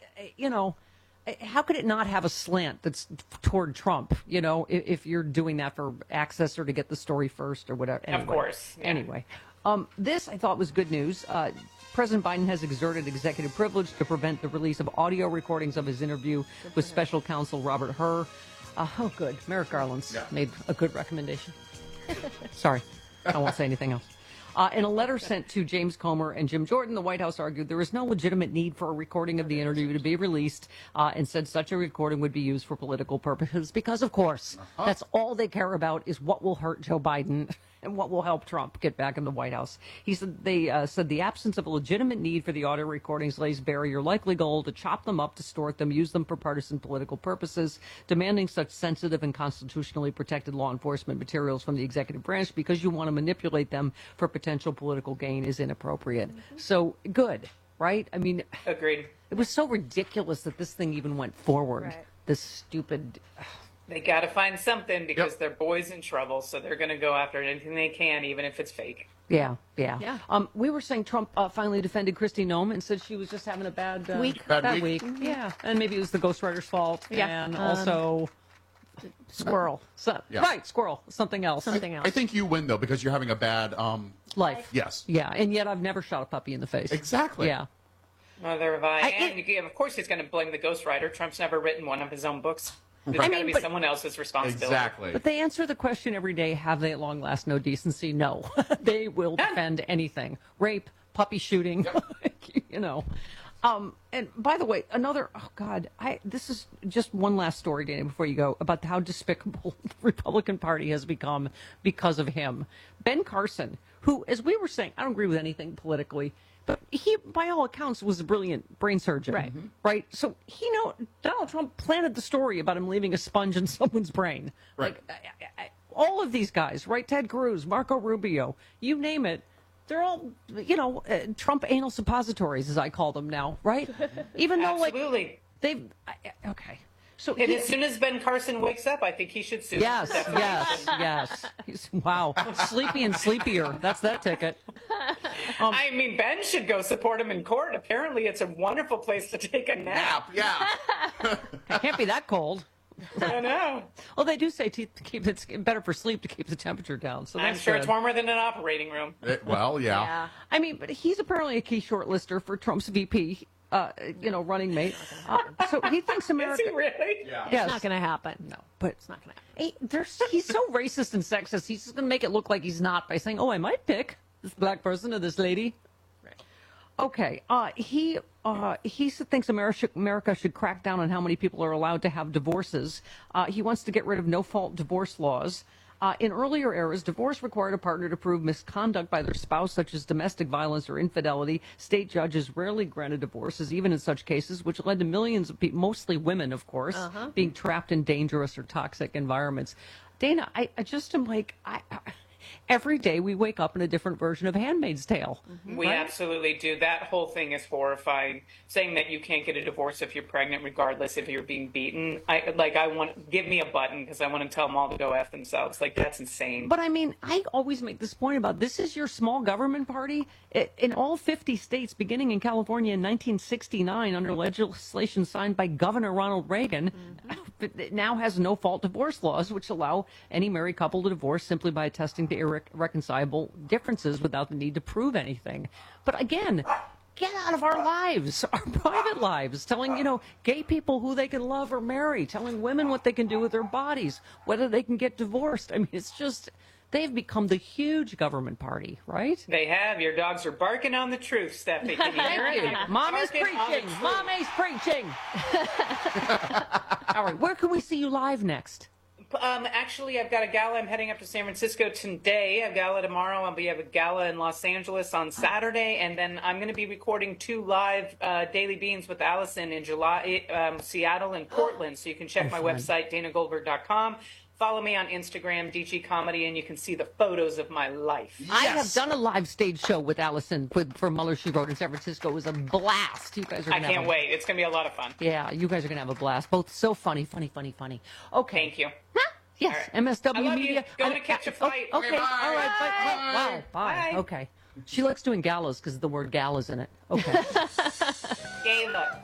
how could it not have a slant that's toward Trump, if you're doing that for Access or to get the story first or whatever? Anyway, of course. Yeah. Anyway, this I thought was good news. President Biden has exerted executive privilege to prevent the release of audio recordings of his interview with special counsel Robert Hur. Oh, good. Merrick Garland's made a good recommendation. Sorry, I won't say anything else. In a letter sent to James Comer and Jim Jordan, the White House argued there is no legitimate need for a recording of the interview to be released, and said such a recording would be used for political purposes because, of course, that's all they care about is what will hurt Joe Biden and what will help Trump get back in the White House. He said said the absence of a legitimate need for the audio recordings lays bare your likely goal to chop them up, distort them, use them for partisan political purposes. Demanding such sensitive and constitutionally protected law enforcement materials from the executive branch because you want to manipulate them for potential political gain is inappropriate. So good, right? I mean, agreed. It was so ridiculous that this thing even went forward. Right. This stupid. They got to find something because their boy's in trouble, so they're going to go after anything they can, even if it's fake. Yeah. We were saying Trump finally defended Kristi Noem and said she was just having a bad week. Bad week. Mm-hmm. Yeah, and maybe it was the ghostwriter's fault. Yeah, and also squirrel. Right, squirrel. Something else. I think you win though because you're having a bad life. Yes. Yeah, and yet I've never shot a puppy in the face. Exactly. Yeah. Neither have I. And of course he's going to blame the ghostwriter. Trump's never written one of his own books. It's got to be someone else's responsibility. Exactly. But they answer the question every day, have they at long last no decency? No. They will defend anything. Rape, puppy shooting, And by the way, this is just one last story, Dana, before you go, about how despicable the Republican Party has become because of him. Ben Carson, who, as we were saying, I don't agree with anything politically, but he, by all accounts, was a brilliant brain surgeon. Right. Right? So, Donald Trump planted the story about him leaving a sponge in someone's brain. Right. Like, all of these guys, right? Ted Cruz, Marco Rubio, you name it. They're all, Trump anal suppositories, as I call them now, right? Even though, absolutely. Okay. So as soon as Ben Carson wakes up, I think he should sue. Yes. Wow. Sleepy and sleepier. That's that ticket. I mean, Ben should go support him in court. Apparently, it's a wonderful place to take a nap. Yeah. It can't be that cold. I know. Well, they do say it's better for sleep to keep the temperature down. So I'm sure it's warmer than an operating room. Yeah. I mean, but he's apparently a key shortlister for Trump's VP. Running mate. So he thinks America. Is he really? Yeah. It's not going to happen. No, but it's not going to happen. He's so racist and sexist. He's just going to make it look like he's not by saying, "Oh, I might pick this black person or this lady." Right. Okay. He thinks America should crack down on how many people are allowed to have divorces. He wants to get rid of no-fault divorce laws. In earlier eras, divorce required a partner to prove misconduct by their spouse, such as domestic violence or infidelity. State judges rarely granted divorces, even in such cases, which led to millions of people, mostly women, of course, being trapped in dangerous or toxic environments. Dana, I just am like, every day we wake up in a different version of Handmaid's Tale. We absolutely do. That whole thing is horrifying. Saying that you can't get a divorce if you're pregnant, regardless if you're being beaten. Give me a button because I want to tell them all to go F themselves. Like, that's insane. But I mean, I always make this point about this is your small government party. In all 50 states, beginning in California in 1969, under legislation signed by Governor Ronald Reagan, it now has no-fault divorce laws, which allow any married couple to divorce simply by attesting to irreconcilable differences without the need to prove anything. But again, get out of our lives, our private lives, telling, gay people who they can love or marry, telling women what they can do with their bodies, whether they can get divorced. I mean, it's just, they've become the huge government party, right? They have. Your dogs are barking on the truth, Steffi. Can you hear it? Mommy's preaching. Mommy's preaching. All right, where can we see you live next? Actually, I've got a gala. I'm heading up to San Francisco today. A gala tomorrow. We have a gala in Los Angeles on Saturday, and then I'm going to be recording 2 live Daily Beans with Allison in July, Seattle and Portland. So you can check my website, DanaGoldberg.com. Follow me on Instagram, DG Comedy, and you can see the photos of my life. Yes. I have done a live stage show with Allison for Mueller, She Wrote in San Francisco. It was a blast. You guys are. I can't wait. It's going to be a lot of fun. Yeah, you guys are going to have a blast. Both so funny. Okay. Thank you. Huh? Yes, right. MSW Media. Going to catch a flight. Okay, bye. All right. Wow, bye. Okay. She likes doing galas because the word gala's in it. Okay. Gala.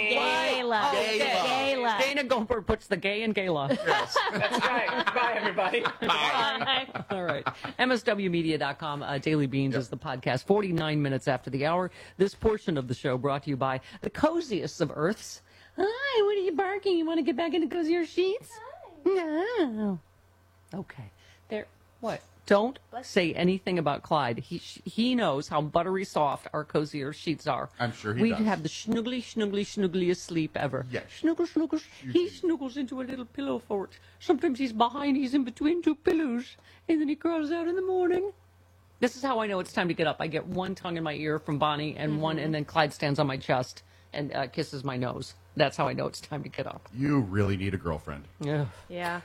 Dana Goldberg puts the gay in gala. Yes, that's right. Bye, everybody. Bye. All right. MSWmedia.com. Daily Beans is the podcast. 49 minutes after the hour. This portion of the show brought to you by the coziest of Earths. Hi, what are you barking? You want to get back into cozier sheets? No. Okay. There. What? Don't say anything about Clyde. He knows how buttery soft our cozier sheets are. I'm sure he does. We have the snuggliest sleep ever. Yes. Snuggles. He snuggles into a little pillow fort. Sometimes he's behind, he's in between 2 pillows, and then he crawls out in the morning. This is how I know it's time to get up. I get one tongue in my ear from Bonnie and one, and then Clyde stands on my chest and kisses my nose. That's how I know it's time to get up. You really need a girlfriend. Yeah.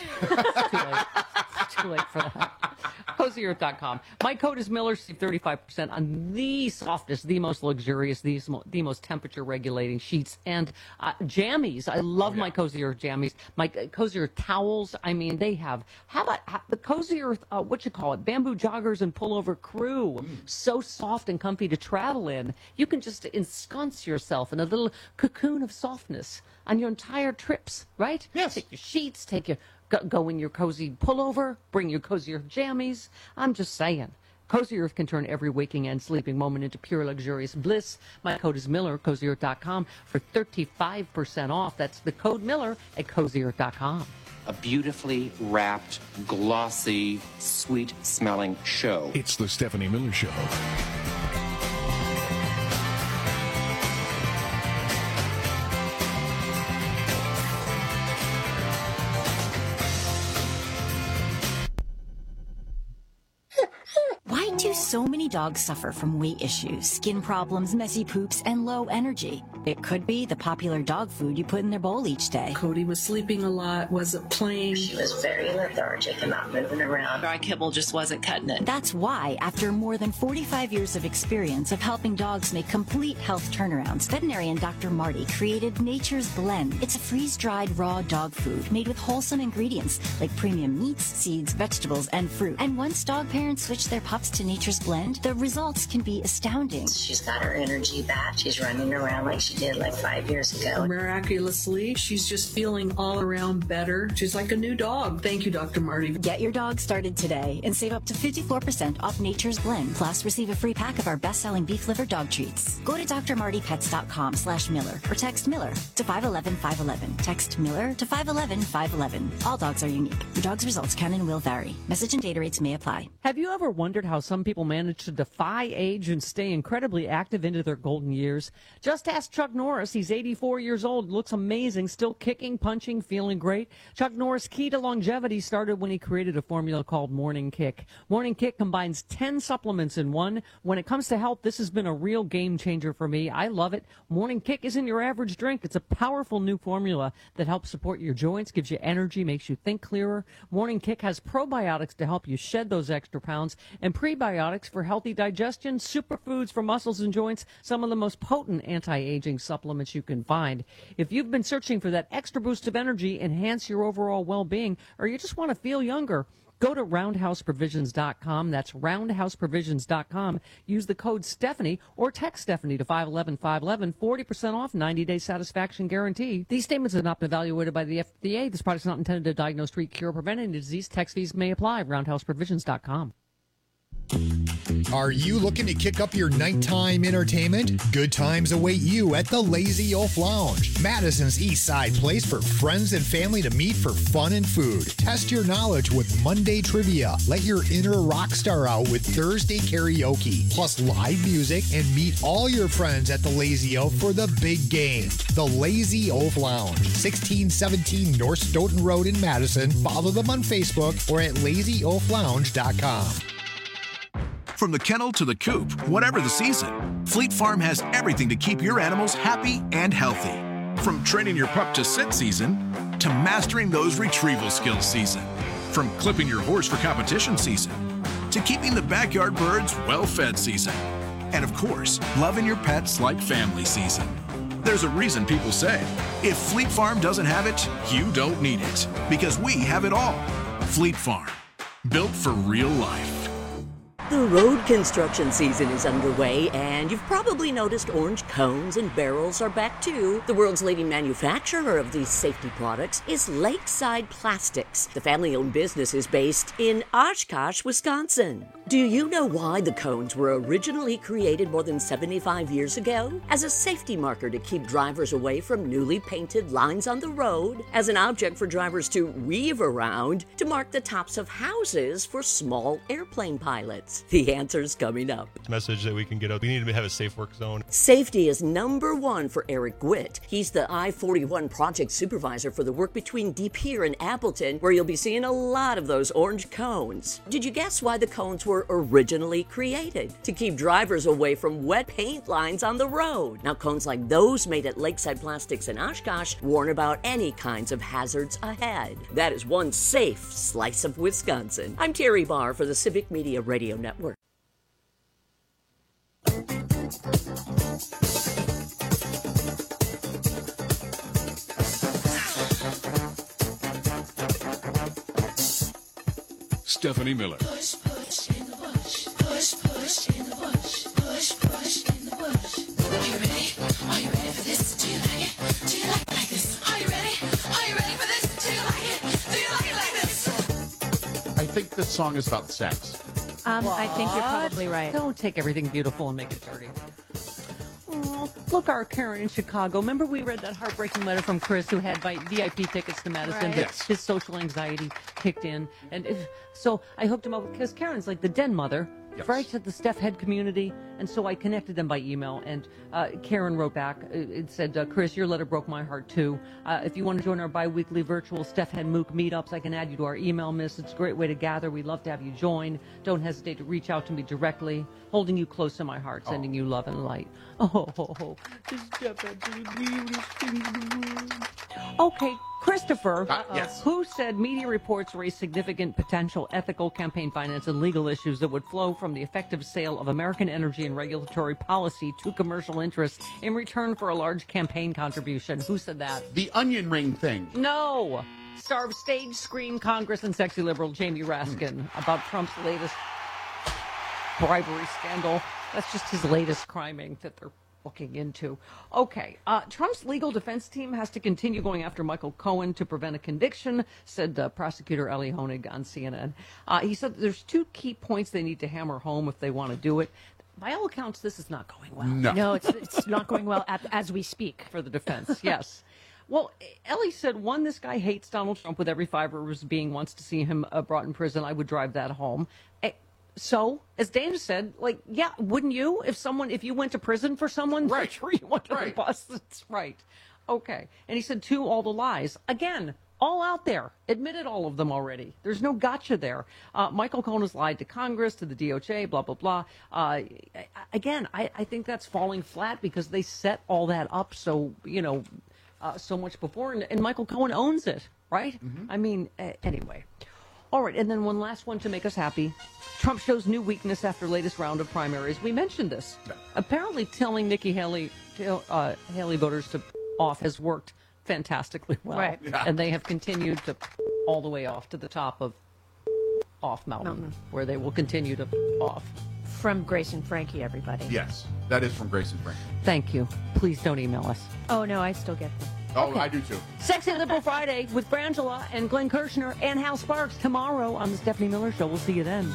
Too late for that. CozyEarth.com. My code is Miller. Save 35% on the softest, the most luxurious, the most temperature-regulating sheets and jammies. I love my Cozy Earth jammies. My Cozy Earth towels. I mean, they have. How about the Cozy Earth? Bamboo joggers and pullover crew. So soft and comfy to travel in. You can just ensconce yourself in a little cocoon of softness on your entire trips. Right? Yes. Take your sheets. Go in your cozy pullover, bring your Cozy Earth jammies. I'm just saying. Cozy Earth can turn every waking and sleeping moment into pure luxurious bliss. My code is Miller, CozyEarth.com for 35% off. That's the code Miller at CozyEarth.com. A beautifully wrapped, glossy, sweet-smelling show. It's the Stephanie Miller Show. Why do so many dogs suffer from weight issues, skin problems, messy poops, and low energy? It could be the popular dog food you put in their bowl each day. Cody was sleeping a lot, wasn't playing. She was very lethargic and not moving around. Dry kibble just wasn't cutting it. That's why, after more than 45 years of experience of helping dogs make complete health turnarounds, veterinarian Dr. Marty created Nature's Blend. It's a freeze-dried raw dog food made with wholesome ingredients like premium meats, seeds, vegetables, and fruit. And once dog parents switch their pups to Nature's Blend, the results can be astounding. She's got her energy back. She's running around like she did like 5 years ago. Miraculously, she's just feeling all around better. She's like a new dog. Thank you, Dr. Marty. Get your dog started today and save up to 54% off Nature's Blend. Plus, receive a free pack of our best-selling beef liver dog treats. Go to drmartypets.com/Miller or text Miller to 511-511. Text Miller to 511-511. All dogs are unique. Your dog's results can and will vary. Message and data rates may apply. Have you ever wondered how some people manage to defy age and stay incredibly active into their golden years? Just ask Chuck Norris. He's 84 years old, looks amazing, still kicking, punching, feeling great. Chuck Norris' key to longevity started when he created a formula called Morning Kick. Morning Kick combines 10 supplements in one. When it comes to health, this has been a real game changer for me. I love it. Morning Kick isn't your average drink. It's a powerful new formula that helps support your joints, gives you energy, makes you think clearer. Morning Kick has probiotics to help you shed those extra pounds and prebiotics for healthy digestion, superfoods for muscles and joints, some of the most potent anti-aging supplements you can find. If you've been searching for that extra boost of energy, enhance your overall well-being, or you just want to feel younger, Go to roundhouseprovisions.com. That's roundhouseprovisions.com. Use the code Stephanie or text Stephanie to 511-511. 40% off, 90-day satisfaction guarantee. These statements have not been evaluated by the FDA. This product is not intended to diagnose, treat, cure, or prevent any disease. Text fees may apply. Roundhouseprovisions.com. Are you looking to kick up your nighttime entertainment? Good times await you at the Lazy Oaf Lounge, Madison's East Side place for friends and family to meet for fun and food. Test your knowledge with Monday trivia. Let your inner rock star out with Thursday karaoke, plus live music, and meet all your friends at the Lazy Oaf for the big game. The Lazy Oaf Lounge, 1617 North Stoughton Road in Madison. Follow them on Facebook or at lazyoaflounge.com. From the kennel to the coop, whatever the season, Fleet Farm has everything to keep your animals happy and healthy. From training your pup to sit season, to mastering those retrieval skills season. From clipping your horse for competition season, to keeping the backyard birds well-fed season. And of course, loving your pets like family season. There's a reason people say, if Fleet Farm doesn't have it, you don't need it. Because we have it all. Fleet Farm, built for real life. The road construction season is underway, and you've probably noticed orange cones and barrels are back too. The world's leading manufacturer of these safety products is Lakeside Plastics. The family-owned business is based in Oshkosh, Wisconsin. Do you know why the cones were originally created more than 75 years ago? As a safety marker to keep drivers away from newly painted lines on the road, as an object for drivers to weave around, to mark the tops of houses for small airplane pilots. The answer's coming up. Message that we can get out. We need to have a safe work zone. Safety is number one for Eric Gwitt. He's the I-41 project supervisor for the work between De Pere and Appleton, where you'll be seeing a lot of those orange cones. Did you guess why the cones were originally created? To keep drivers away from wet paint lines on the road. Now, cones like those made at Lakeside Plastics in Oshkosh warn about any kinds of hazards ahead. That is one safe slice of Wisconsin. I'm Terry Barr for the Civic Media Radio Network. Stephanie Miller. Push, push in the bush. Push, push in the bush. Push, push in the bush. Are you ready? Are you ready for this? Do you like it? Do you like it like this? Are you ready? Are you ready for this? Do you like it? Do you like it like this? I think this song is about sex. I think you're probably right. Don't take everything beautiful and make it dirty. Oh, look, our Karen in Chicago. Remember we read that heartbreaking letter from Chris who had VIP tickets to Madison, Right. but Yes. his social anxiety kicked in. So I hooked him up because Karen's like the den mother, Yes. right, at the Steph Head community. And so I connected them by email. And Karen wrote back. It said, Chris, your letter broke my heart, too. If you want to join our bi-weekly virtual Steph Head MOOC meetups, I can add you to our email list. It's a great way to gather. We'd love to have you join. Don't hesitate to reach out to me directly. Holding you close to my heart, sending you love and light. This Steph Head Okay, Christopher, yes. who said media reports raise significant potential ethical, campaign finance, and legal issues that would flow from the effective sale of American energy and regulatory policy to commercial interests in return for a large campaign contribution. Who said that? The onion ring thing. No. Star of stage, screen, Congress, and sexy liberal Jamie Raskin about Trump's latest bribery scandal. That's just his latest criming that they're looking into. Okay, Trump's legal defense team has to continue going after Michael Cohen to prevent a conviction, said prosecutor Ellie Honig on CNN. He said that there's two key points they need to hammer home if they want to do it. By all accounts, this is not going well. No, it's not going well as we speak. For the defense, yes. Well, Ellie said, one, this guy hates Donald Trump with every fiber of his being, wants to see him brought in prison. I would drive that home. So, as Dana said, like, yeah, wouldn't you? If you went to prison for someone, Right. I'm sure you went to the bus. That's right. Okay. And he said, two, all the lies. Again, all out there. Admitted all of them already. There's no gotcha there. Michael Cohen has lied to Congress, to the DOJ, blah, blah, blah. Again, I think that's falling flat because they set all that up so much before. And Michael Cohen owns it, right? Mm-hmm. I mean, anyway. All right, and then one last one to make us happy. Trump shows new weakness after latest round of primaries. We mentioned this. Apparently telling Nikki Haley voters to off has worked fantastically well. Right. And they have continued to all the way off to the top of off mountain, where they will continue to off. From Grace and Frankie, everybody. Yes, that is from Grace and Frankie. Thank you. Please don't email us. Oh, no, I still get them. Oh, Okay. I do too. Sexy Liberal Friday with Frangela and Glenn Kirshner and Hal Sparks tomorrow on the Stephanie Miller Show. We'll see you then.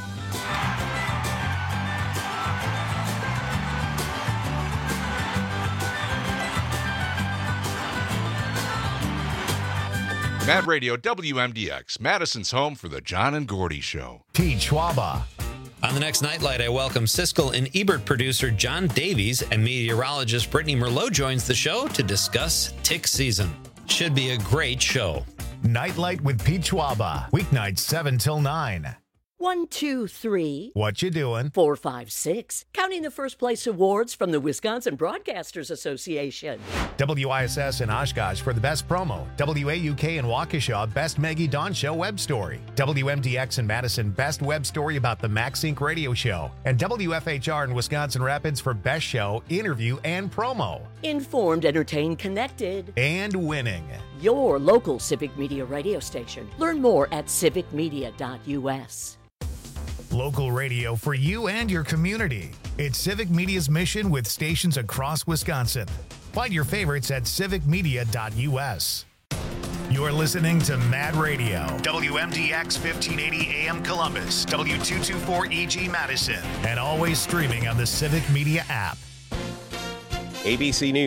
Mad Radio WMDX, Madison's home for the John and Gordy Show. Pete Schwaba. On the next Nightlight, I welcome Siskel and Ebert producer John Davies, and meteorologist Brittany Merlot joins the show to discuss tick season. Should be a great show. Nightlight with Pete Schwaba. Weeknights 7 till 9. 1, 2, 3. What you doing? 4, 5, 6. Counting the first place awards from the Wisconsin Broadcasters Association. WISS in Oshkosh for the best promo. WAUK in Waukesha, best Maggie Dawn Show web story. WMDX in Madison, best web story about the Max Inc. radio show. And WFHR in Wisconsin Rapids for best show, interview, and promo. Informed, entertained, connected. And winning. Your local Civic Media radio station. Learn more at civicmedia.us. Local radio for you and your community. It's Civic Media's mission with stations across Wisconsin. Find your favorites at civicmedia.us. You're listening to Mad Radio. WMDX 1580 AM Columbus, W224EG Madison, and always streaming on the Civic Media app. ABC News.